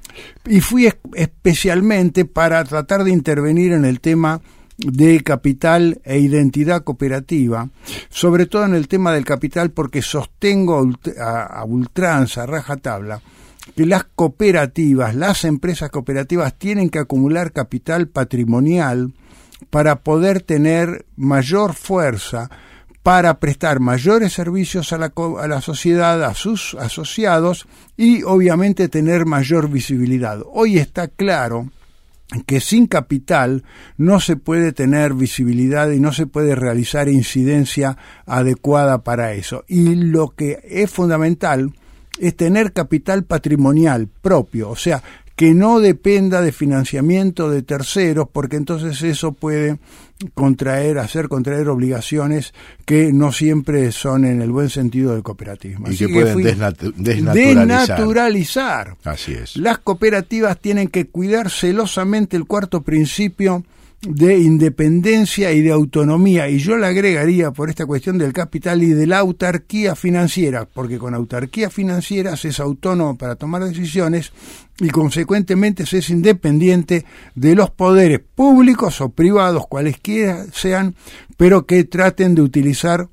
y fui es, especialmente para tratar de intervenir en el tema de capital e identidad cooperativa, sobre todo en el tema del capital, porque sostengo a, a ultranza, a rajatabla, que las cooperativas, las empresas cooperativas tienen que acumular capital patrimonial para poder tener mayor fuerza, para prestar mayores servicios a la, a la sociedad, a sus asociados y obviamente tener mayor visibilidad. Hoy está claro que sin capital no se puede tener visibilidad y no se puede realizar incidencia adecuada para eso. Y lo que es fundamental es tener capital patrimonial propio, o sea, que no dependa de financiamiento de terceros, porque entonces eso puede contraer, hacer contraer obligaciones que no siempre son en el buen sentido del cooperativismo. Y Así que, que pueden desnatu- desnaturalizar. desnaturalizar. Así es. Las cooperativas tienen que cuidar celosamente el cuarto principio de independencia y de autonomía, y yo le agregaría por esta cuestión del capital y de la autarquía financiera, porque con autarquía financiera se es autónomo para tomar decisiones y consecuentemente se es independiente de los poderes públicos o privados, cualesquiera sean, pero que traten de utilizar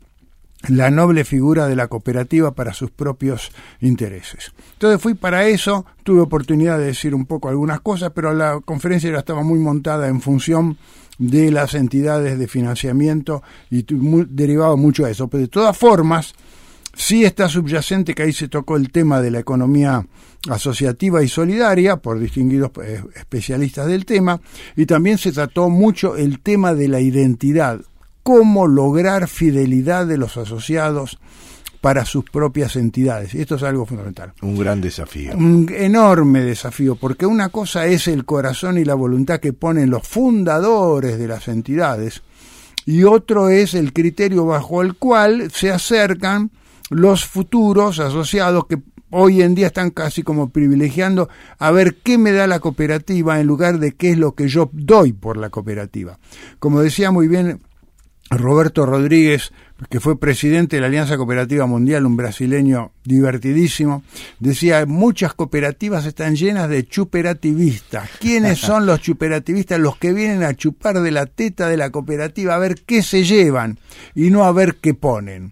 la noble figura de la cooperativa para sus propios intereses. Entonces fui para eso, tuve oportunidad de decir un poco algunas cosas, pero la conferencia ya estaba muy montada en función de las entidades de financiamiento y muy, derivaba mucho de eso. Pero de todas formas, sí está subyacente que ahí se tocó el tema de la economía asociativa y solidaria por distinguidos eh, especialistas del tema, y también se trató mucho el tema de la identidad. Cómo lograr fidelidad de los asociados para sus propias entidades. Y esto es algo fundamental. Un gran desafío. Un enorme desafío, porque una cosa es el corazón y la voluntad que ponen los fundadores de las entidades, y otro es el criterio bajo el cual se acercan los futuros asociados que hoy en día están casi como privilegiando a ver qué me da la cooperativa en lugar de qué es lo que yo doy por la cooperativa. Como decía muy bien Roberto Rodríguez, que fue presidente de la Alianza Cooperativa Mundial, un brasileño divertidísimo, decía, muchas cooperativas están llenas de chuperativistas. ¿Quiénes son los chuperativistas? Los que vienen a chupar de la teta de la cooperativa a ver qué se llevan y no a ver qué ponen.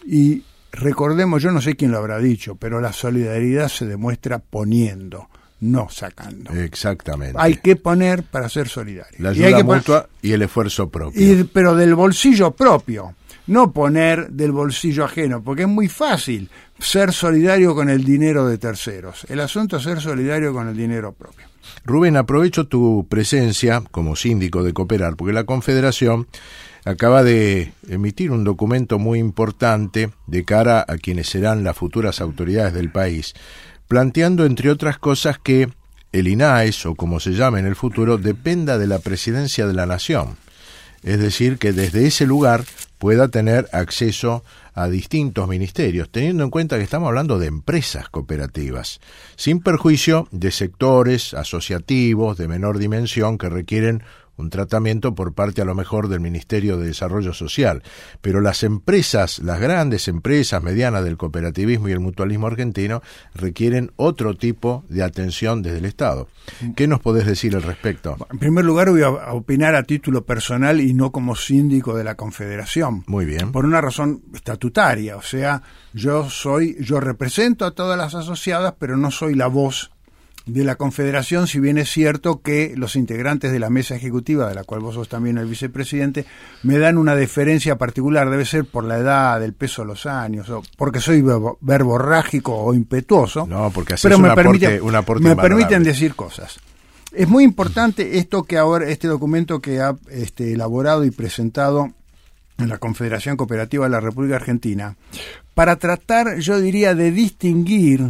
Y recordemos, yo no sé quién lo habrá dicho, pero la solidaridad se demuestra poniendo, no sacando. Exactamente. Hay que poner para ser solidario. La ayuda y hay que mutua pon- y el esfuerzo propio. Y, pero del bolsillo propio, no poner del bolsillo ajeno, porque es muy fácil ser solidario con el dinero de terceros. El asunto es ser solidario con el dinero propio. Rubén, aprovecho tu presencia como síndico de Cooperar, porque la Confederación acaba de emitir un documento muy importante de cara a quienes serán las futuras autoridades del país, planteando, entre otras cosas, que el INAES, o como se llame en el futuro, dependa de la Presidencia de la Nación. Es decir, que desde ese lugar pueda tener acceso a distintos ministerios, teniendo en cuenta que estamos hablando de empresas cooperativas, sin perjuicio de sectores asociativos de menor dimensión que requieren un tratamiento por parte a lo mejor del Ministerio de Desarrollo Social. Pero las empresas, las grandes empresas medianas del cooperativismo y el mutualismo argentino requieren otro tipo de atención desde el Estado. ¿Qué nos podés decir al respecto? En primer lugar, voy a opinar a título personal y no como síndico de la Confederación. Muy bien. Por una razón estatutaria, o sea, yo soy, yo represento a todas las asociadas, pero no soy la voz de la Confederación, si bien es cierto que los integrantes de la mesa ejecutiva, de la cual vos sos también el vicepresidente, me dan una deferencia particular, debe ser por la edad, el peso de los años, o porque soy verborrágico o impetuoso, no, porque pero un me, aporte, permite, un aporte me permiten decir cosas. Es muy importante esto que ahora, este documento que ha este, elaborado y presentado en la Confederación Cooperativa de la República Argentina, para tratar, yo diría, de distinguir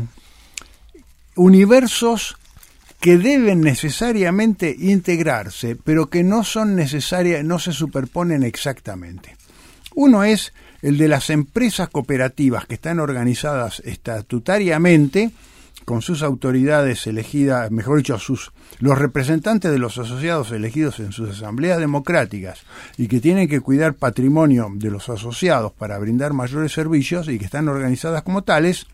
universos que deben necesariamente integrarse, pero que no son necesarias, no se superponen exactamente. Uno es el de las empresas cooperativas que están organizadas estatutariamente, con sus autoridades elegidas, mejor dicho, sus los representantes de los asociados elegidos en sus asambleas democráticas y que tienen que cuidar patrimonio de los asociados para brindar mayores servicios y que están organizadas como tales,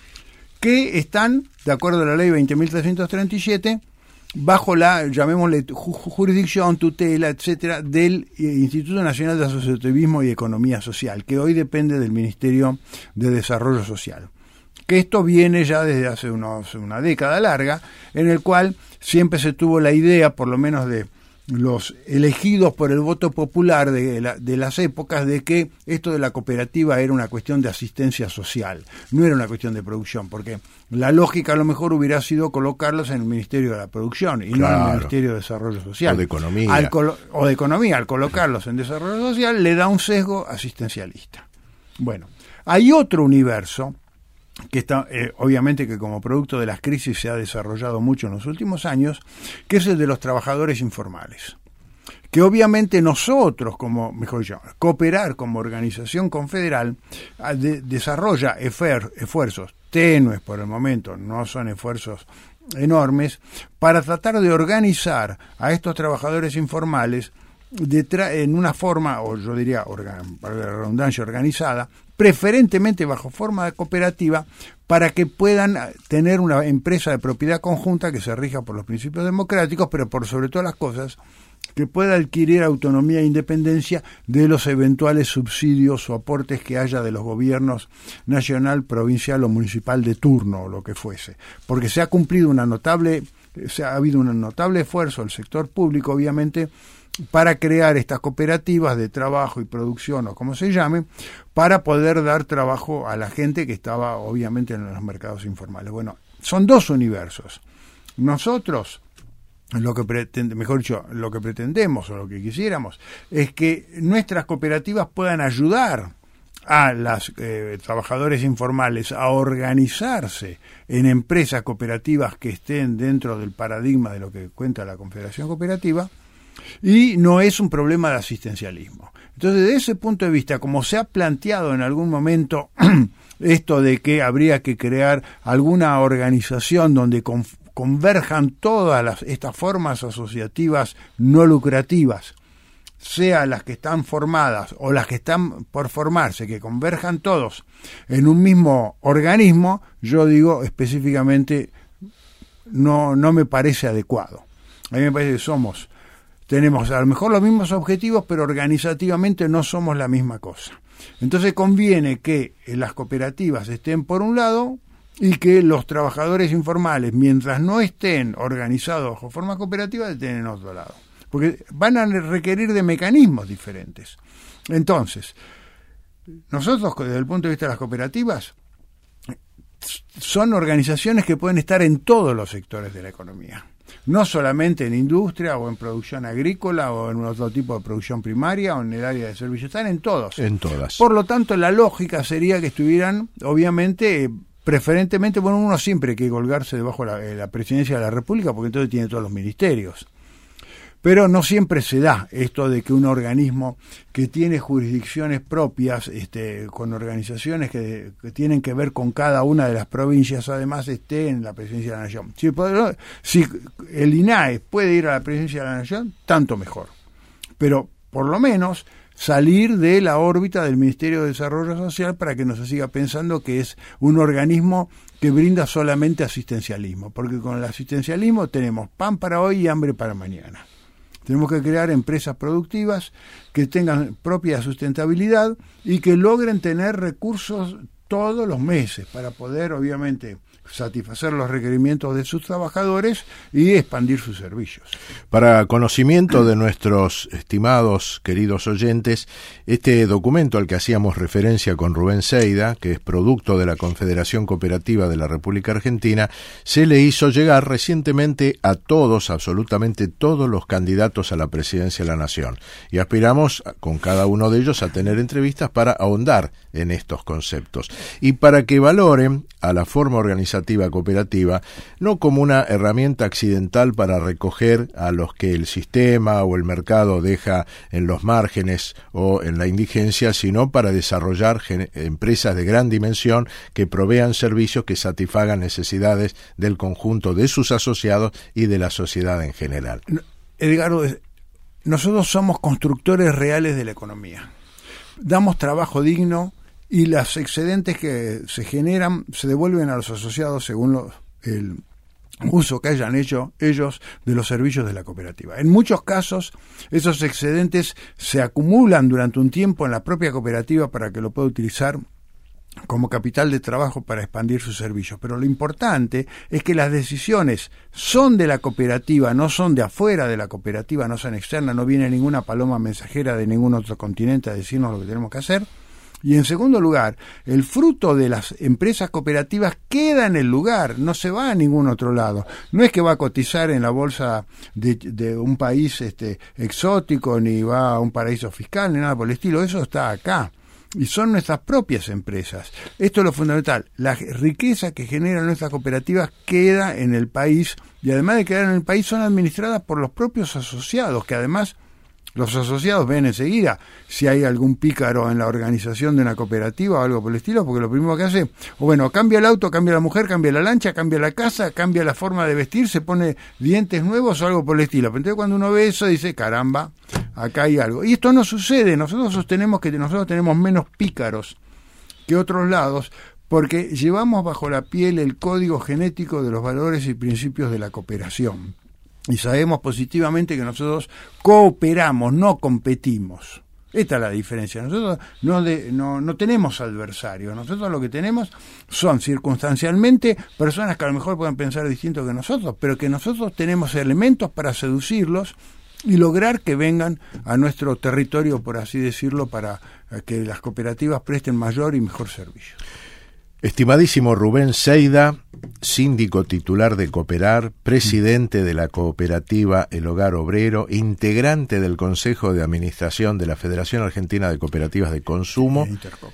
que están, de acuerdo a la ley veinte mil trescientos treinta y siete, bajo la, llamémosle, jurisdicción, tutela, etcétera, del Instituto Nacional de Asociativismo y Economía Social, que hoy depende del Ministerio de Desarrollo Social. Que esto viene ya desde hace unos, una década larga, en el cual siempre se tuvo la idea, por lo menos de los elegidos por el voto popular de, la, de las épocas, de que esto de la cooperativa era una cuestión de asistencia social, no era una cuestión de producción, porque la lógica a lo mejor hubiera sido colocarlos en el Ministerio de la Producción y claro, no en el Ministerio de Desarrollo Social. O de Economía. Al colo- o de Economía. Al colocarlos en Desarrollo Social le da un sesgo asistencialista. Bueno, hay otro universo que está, eh, obviamente que como producto de las crisis se ha desarrollado mucho en los últimos años, que es el de los trabajadores informales. Que obviamente nosotros, como, mejor dicho, cooperar como organización confederal, de, desarrolla efer, esfuerzos tenues por el momento, no son esfuerzos enormes, para tratar de organizar a estos trabajadores informales de tra- en una forma, o yo diría, organ- para la redundancia, organizada, preferentemente bajo forma de cooperativa, para que puedan tener una empresa de propiedad conjunta que se rija por los principios democráticos, pero por sobre todas las cosas, que pueda adquirir autonomía e independencia de los eventuales subsidios o aportes que haya de los gobiernos nacional, provincial o municipal de turno, o lo que fuese. Porque se ha cumplido una notable, se ha habido un notable esfuerzo del sector público, obviamente, para crear estas cooperativas de trabajo y producción, o como se llame, para poder dar trabajo a la gente que estaba obviamente en los mercados informales. Bueno, son dos universos. Nosotros, lo que pretende, mejor dicho, lo que pretendemos o lo que quisiéramos, es que nuestras cooperativas puedan ayudar a los eh, trabajadores informales a organizarse en empresas cooperativas que estén dentro del paradigma de lo que cuenta la Confederación Cooperativa, y no es un problema de asistencialismo. Entonces, desde ese punto de vista, como se ha planteado en algún momento esto de que habría que crear alguna organización donde con, converjan todas las, estas formas asociativas no lucrativas, sea las que están formadas o las que están por formarse, que converjan todos en un mismo organismo, yo digo específicamente, no, no me parece adecuado. A mí me parece que somos Tenemos a lo mejor los mismos objetivos, pero organizativamente no somos la misma cosa. Entonces conviene que las cooperativas estén por un lado y que los trabajadores informales, mientras no estén organizados bajo forma cooperativa, estén en otro lado. Porque van a requerir de mecanismos diferentes. Entonces, nosotros, desde el punto de vista de las cooperativas, son organizaciones que pueden estar en todos los sectores de la economía. No solamente en industria o en producción agrícola o en otro tipo de producción primaria o en el área de servicios, están en todos. En todas. Por lo tanto, la lógica sería que estuvieran, obviamente, preferentemente, bueno, uno siempre hay que colgarse debajo de la, la presidencia de la República, porque entonces tiene todos los ministerios. pero no siempre se da esto de que un organismo que tiene jurisdicciones propias, este, con organizaciones que, que tienen que ver con cada una de las provincias, además esté en la presidencia de la Nación. Si, si el INAE puede ir a la presidencia de la Nación, tanto mejor. Pero por lo menos salir de la órbita del Ministerio de Desarrollo Social para que no se siga pensando que es un organismo que brinda solamente asistencialismo, porque con el asistencialismo tenemos pan para hoy y hambre para mañana. Tenemos que crear empresas productivas que tengan propia sustentabilidad y que logren tener recursos todos los meses para poder, obviamente, satisfacer los requerimientos de sus trabajadores y expandir sus servicios. Para conocimiento de nuestros estimados queridos oyentes, este documento al que hacíamos referencia con Rubén Seyda, que es producto de la Confederación Cooperativa de la República Argentina, se le hizo llegar recientemente a todos, absolutamente todos los candidatos a la presidencia de la Nación, y aspiramos con cada uno de ellos a tener entrevistas para ahondar en estos conceptos y para que valoren a la forma organizativa cooperativa no como una herramienta accidental para recoger a los que el sistema o el mercado deja en los márgenes o en la indigencia, sino para desarrollar empresas de gran dimensión que provean servicios que satisfagan necesidades del conjunto de sus asociados y de la sociedad en general. Edgardo, nosotros somos constructores reales de la economía. Damos trabajo digno y los excedentes que se generan se devuelven a los asociados según lo, el uso que hayan hecho ellos de los servicios de la cooperativa. En muchos casos, esos excedentes se acumulan durante un tiempo en la propia cooperativa para que lo pueda utilizar como capital de trabajo para expandir sus servicios. Pero lo importante es que las decisiones son de la cooperativa, no son de afuera de la cooperativa, no son externas, no viene ninguna paloma mensajera de ningún otro continente a decirnos lo que tenemos que hacer. Y en segundo lugar, el fruto de las empresas cooperativas queda en el lugar, no se va a ningún otro lado. No es que va a cotizar en la bolsa de, de un país este, exótico, ni va a un paraíso fiscal, ni nada por el estilo. Eso está acá. Y son nuestras propias empresas. Esto es lo fundamental. La riqueza que generan nuestras cooperativas queda en el país, y además de quedar en el país, son administradas por los propios asociados, que además los asociados ven enseguida si hay algún pícaro en la organización de una cooperativa o algo por el estilo, porque lo primero que hace, o bueno, cambia el auto, cambia la mujer, cambia la lancha, cambia la casa, cambia la forma de vestir, se pone dientes nuevos o algo por el estilo. Pero entonces cuando uno ve eso dice, caramba, acá hay algo. Y esto no sucede, nosotros sostenemos que nosotros tenemos menos pícaros que otros lados, porque llevamos bajo la piel el código genético de los valores y principios de la cooperación. Y sabemos positivamente que nosotros cooperamos, no competimos. Esta es la diferencia. Nosotros no, de, no, no tenemos adversarios. Nosotros lo que tenemos son circunstancialmente personas que a lo mejor pueden pensar distinto que nosotros, pero que nosotros tenemos elementos para seducirlos y lograr que vengan a nuestro territorio, por así decirlo, para que las cooperativas presten mayor y mejor servicio. Estimadísimo Rubén Seyda, síndico titular de Cooperar, presidente de la cooperativa El Hogar Obrero, integrante del Consejo de Administración de la Federación Argentina de Cooperativas de Consumo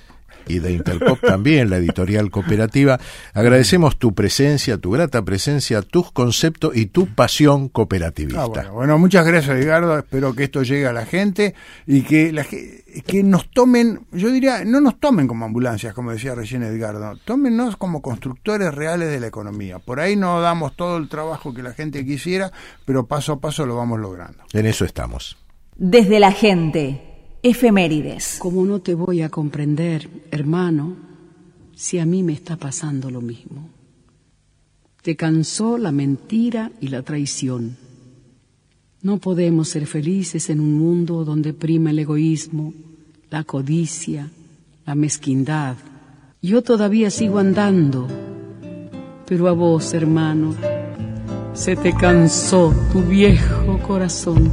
y de Intercop también, la editorial cooperativa. Agradecemos tu presencia, tu grata presencia, tus conceptos y tu pasión cooperativista. Ah, bueno, bueno, muchas gracias, Edgardo. Espero que esto llegue a la gente y que la que nos tomen, yo diría, no nos tomen como ambulancias, como decía recién Edgardo, tómennos como constructores reales de la economía. Por ahí no damos todo el trabajo que la gente quisiera, pero paso a paso lo vamos logrando. En eso estamos. Desde la gente. Efemérides. ¿Cómo no te voy a comprender, hermano, si a mí me está pasando lo mismo? Te cansó la mentira y la traición. No podemos ser felices en un mundo donde prima el egoísmo, la codicia, la mezquindad. Yo todavía sigo andando, pero a vos, hermano, se te cansó tu viejo corazón.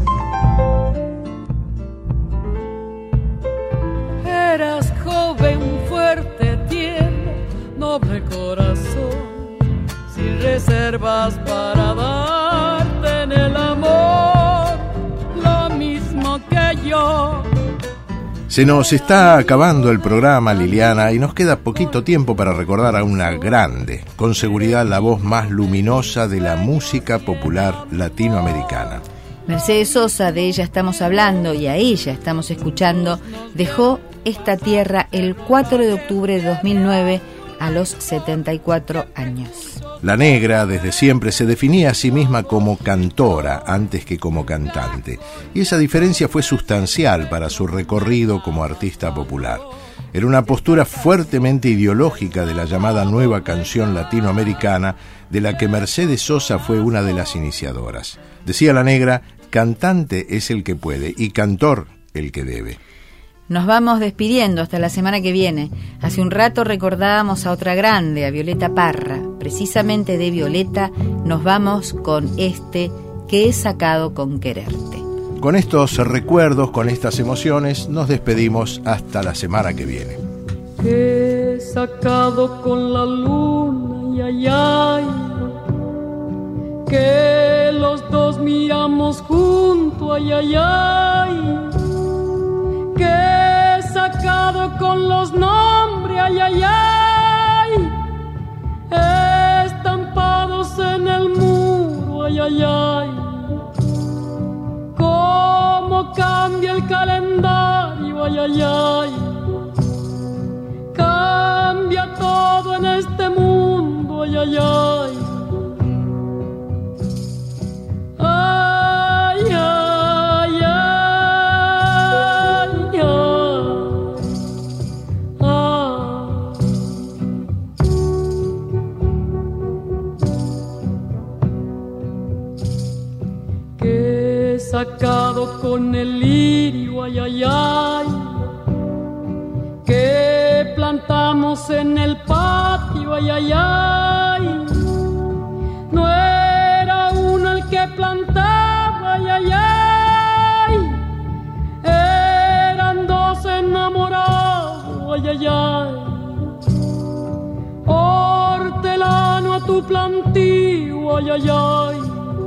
Eras joven, fuerte, tierno, noble corazón, sin reservas para darte en el amor, lo mismo que yo. Se nos está acabando el programa, Liliana, y nos queda poquito tiempo para recordar a una grande, con seguridad la voz más luminosa de la música popular latinoamericana. Mercedes Sosa, de ella estamos hablando y a ella estamos escuchando, dejó esta tierra el cuatro de octubre de dos mil nueve a los setenta y cuatro años. La Negra desde siempre se definía a sí misma como cantora antes que como cantante, y esa diferencia fue sustancial para su recorrido como artista popular. Era una postura fuertemente ideológica de la llamada nueva canción latinoamericana, de la que Mercedes Sosa fue una de las iniciadoras. Decía La Negra: cantante es el que puede y cantor el que debe. Nos vamos despidiendo hasta la semana que viene. Hace un rato recordábamos a otra grande, a Violeta Parra. Precisamente de Violeta nos vamos con este que he sacado con quererte. Con estos recuerdos, con estas emociones, nos despedimos hasta la semana que viene. Que he sacado con la luna, ay, ay, ay, que los dos miramos juntos, ay, ay, ay, que he sacado con los nombres, ay, ay, ay, estampados en el muro, ay, ay, ay. Cómo cambia el calendario, ay, ay, ay. Cambia todo en este mundo, ay, ay, ay. Ay, ay, ay, ay, ay. Que he sacado con el lirio, ay, ay, ay, que plantamos en el patio, ay, ay, ay. No era uno el que plantaba, ay, ay, ay. Eran dos enamorados, ay, ay, ay. Hortelano a tu plantío, ay, ay, ay.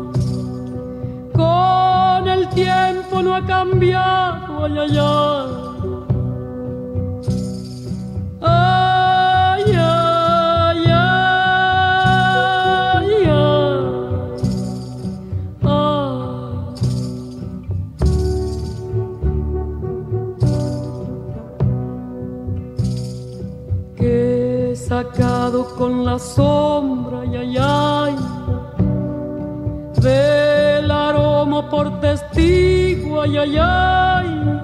Con el tiempo no ha cambiado, ay, ay, ay. Ay, ay, ay, ay, ay. Que he sacado con la sombra, ay, ay, ay, del aroma por testigo, ay, ay, ay,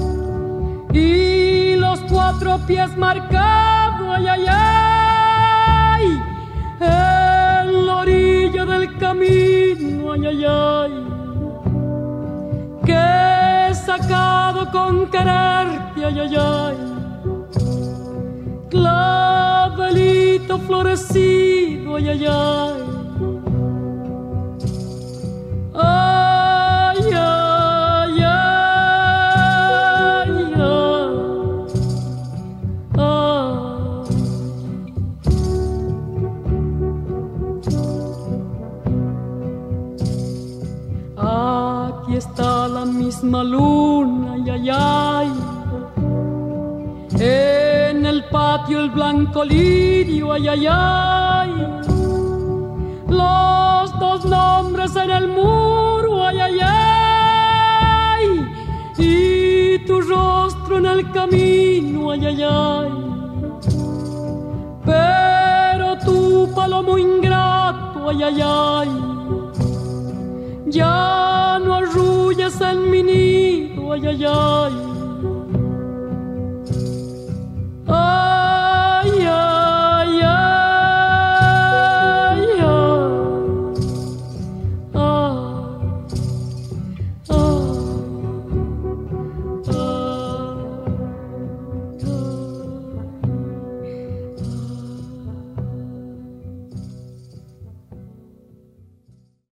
y los cuatro pies marcados, ay, ay, ay, en la orilla del camino, ay, ay, ay, que he sacado con quererte, ay, ay, ay, clavelito florecido, ay, ay, ay. Ay, ay, ay, ay, ay. Aquí está la misma luna, ay, ay, ay. En el patio el blanco lirio, ay, ay, ay. Los dos nombres en el muro, ay, ay, ay, y tu rostro en el camino, ay, ay, ay. Pero tu palomo ingrato, ay, ay, ay, ya no arrullas en mi nido, ay, ay, ay.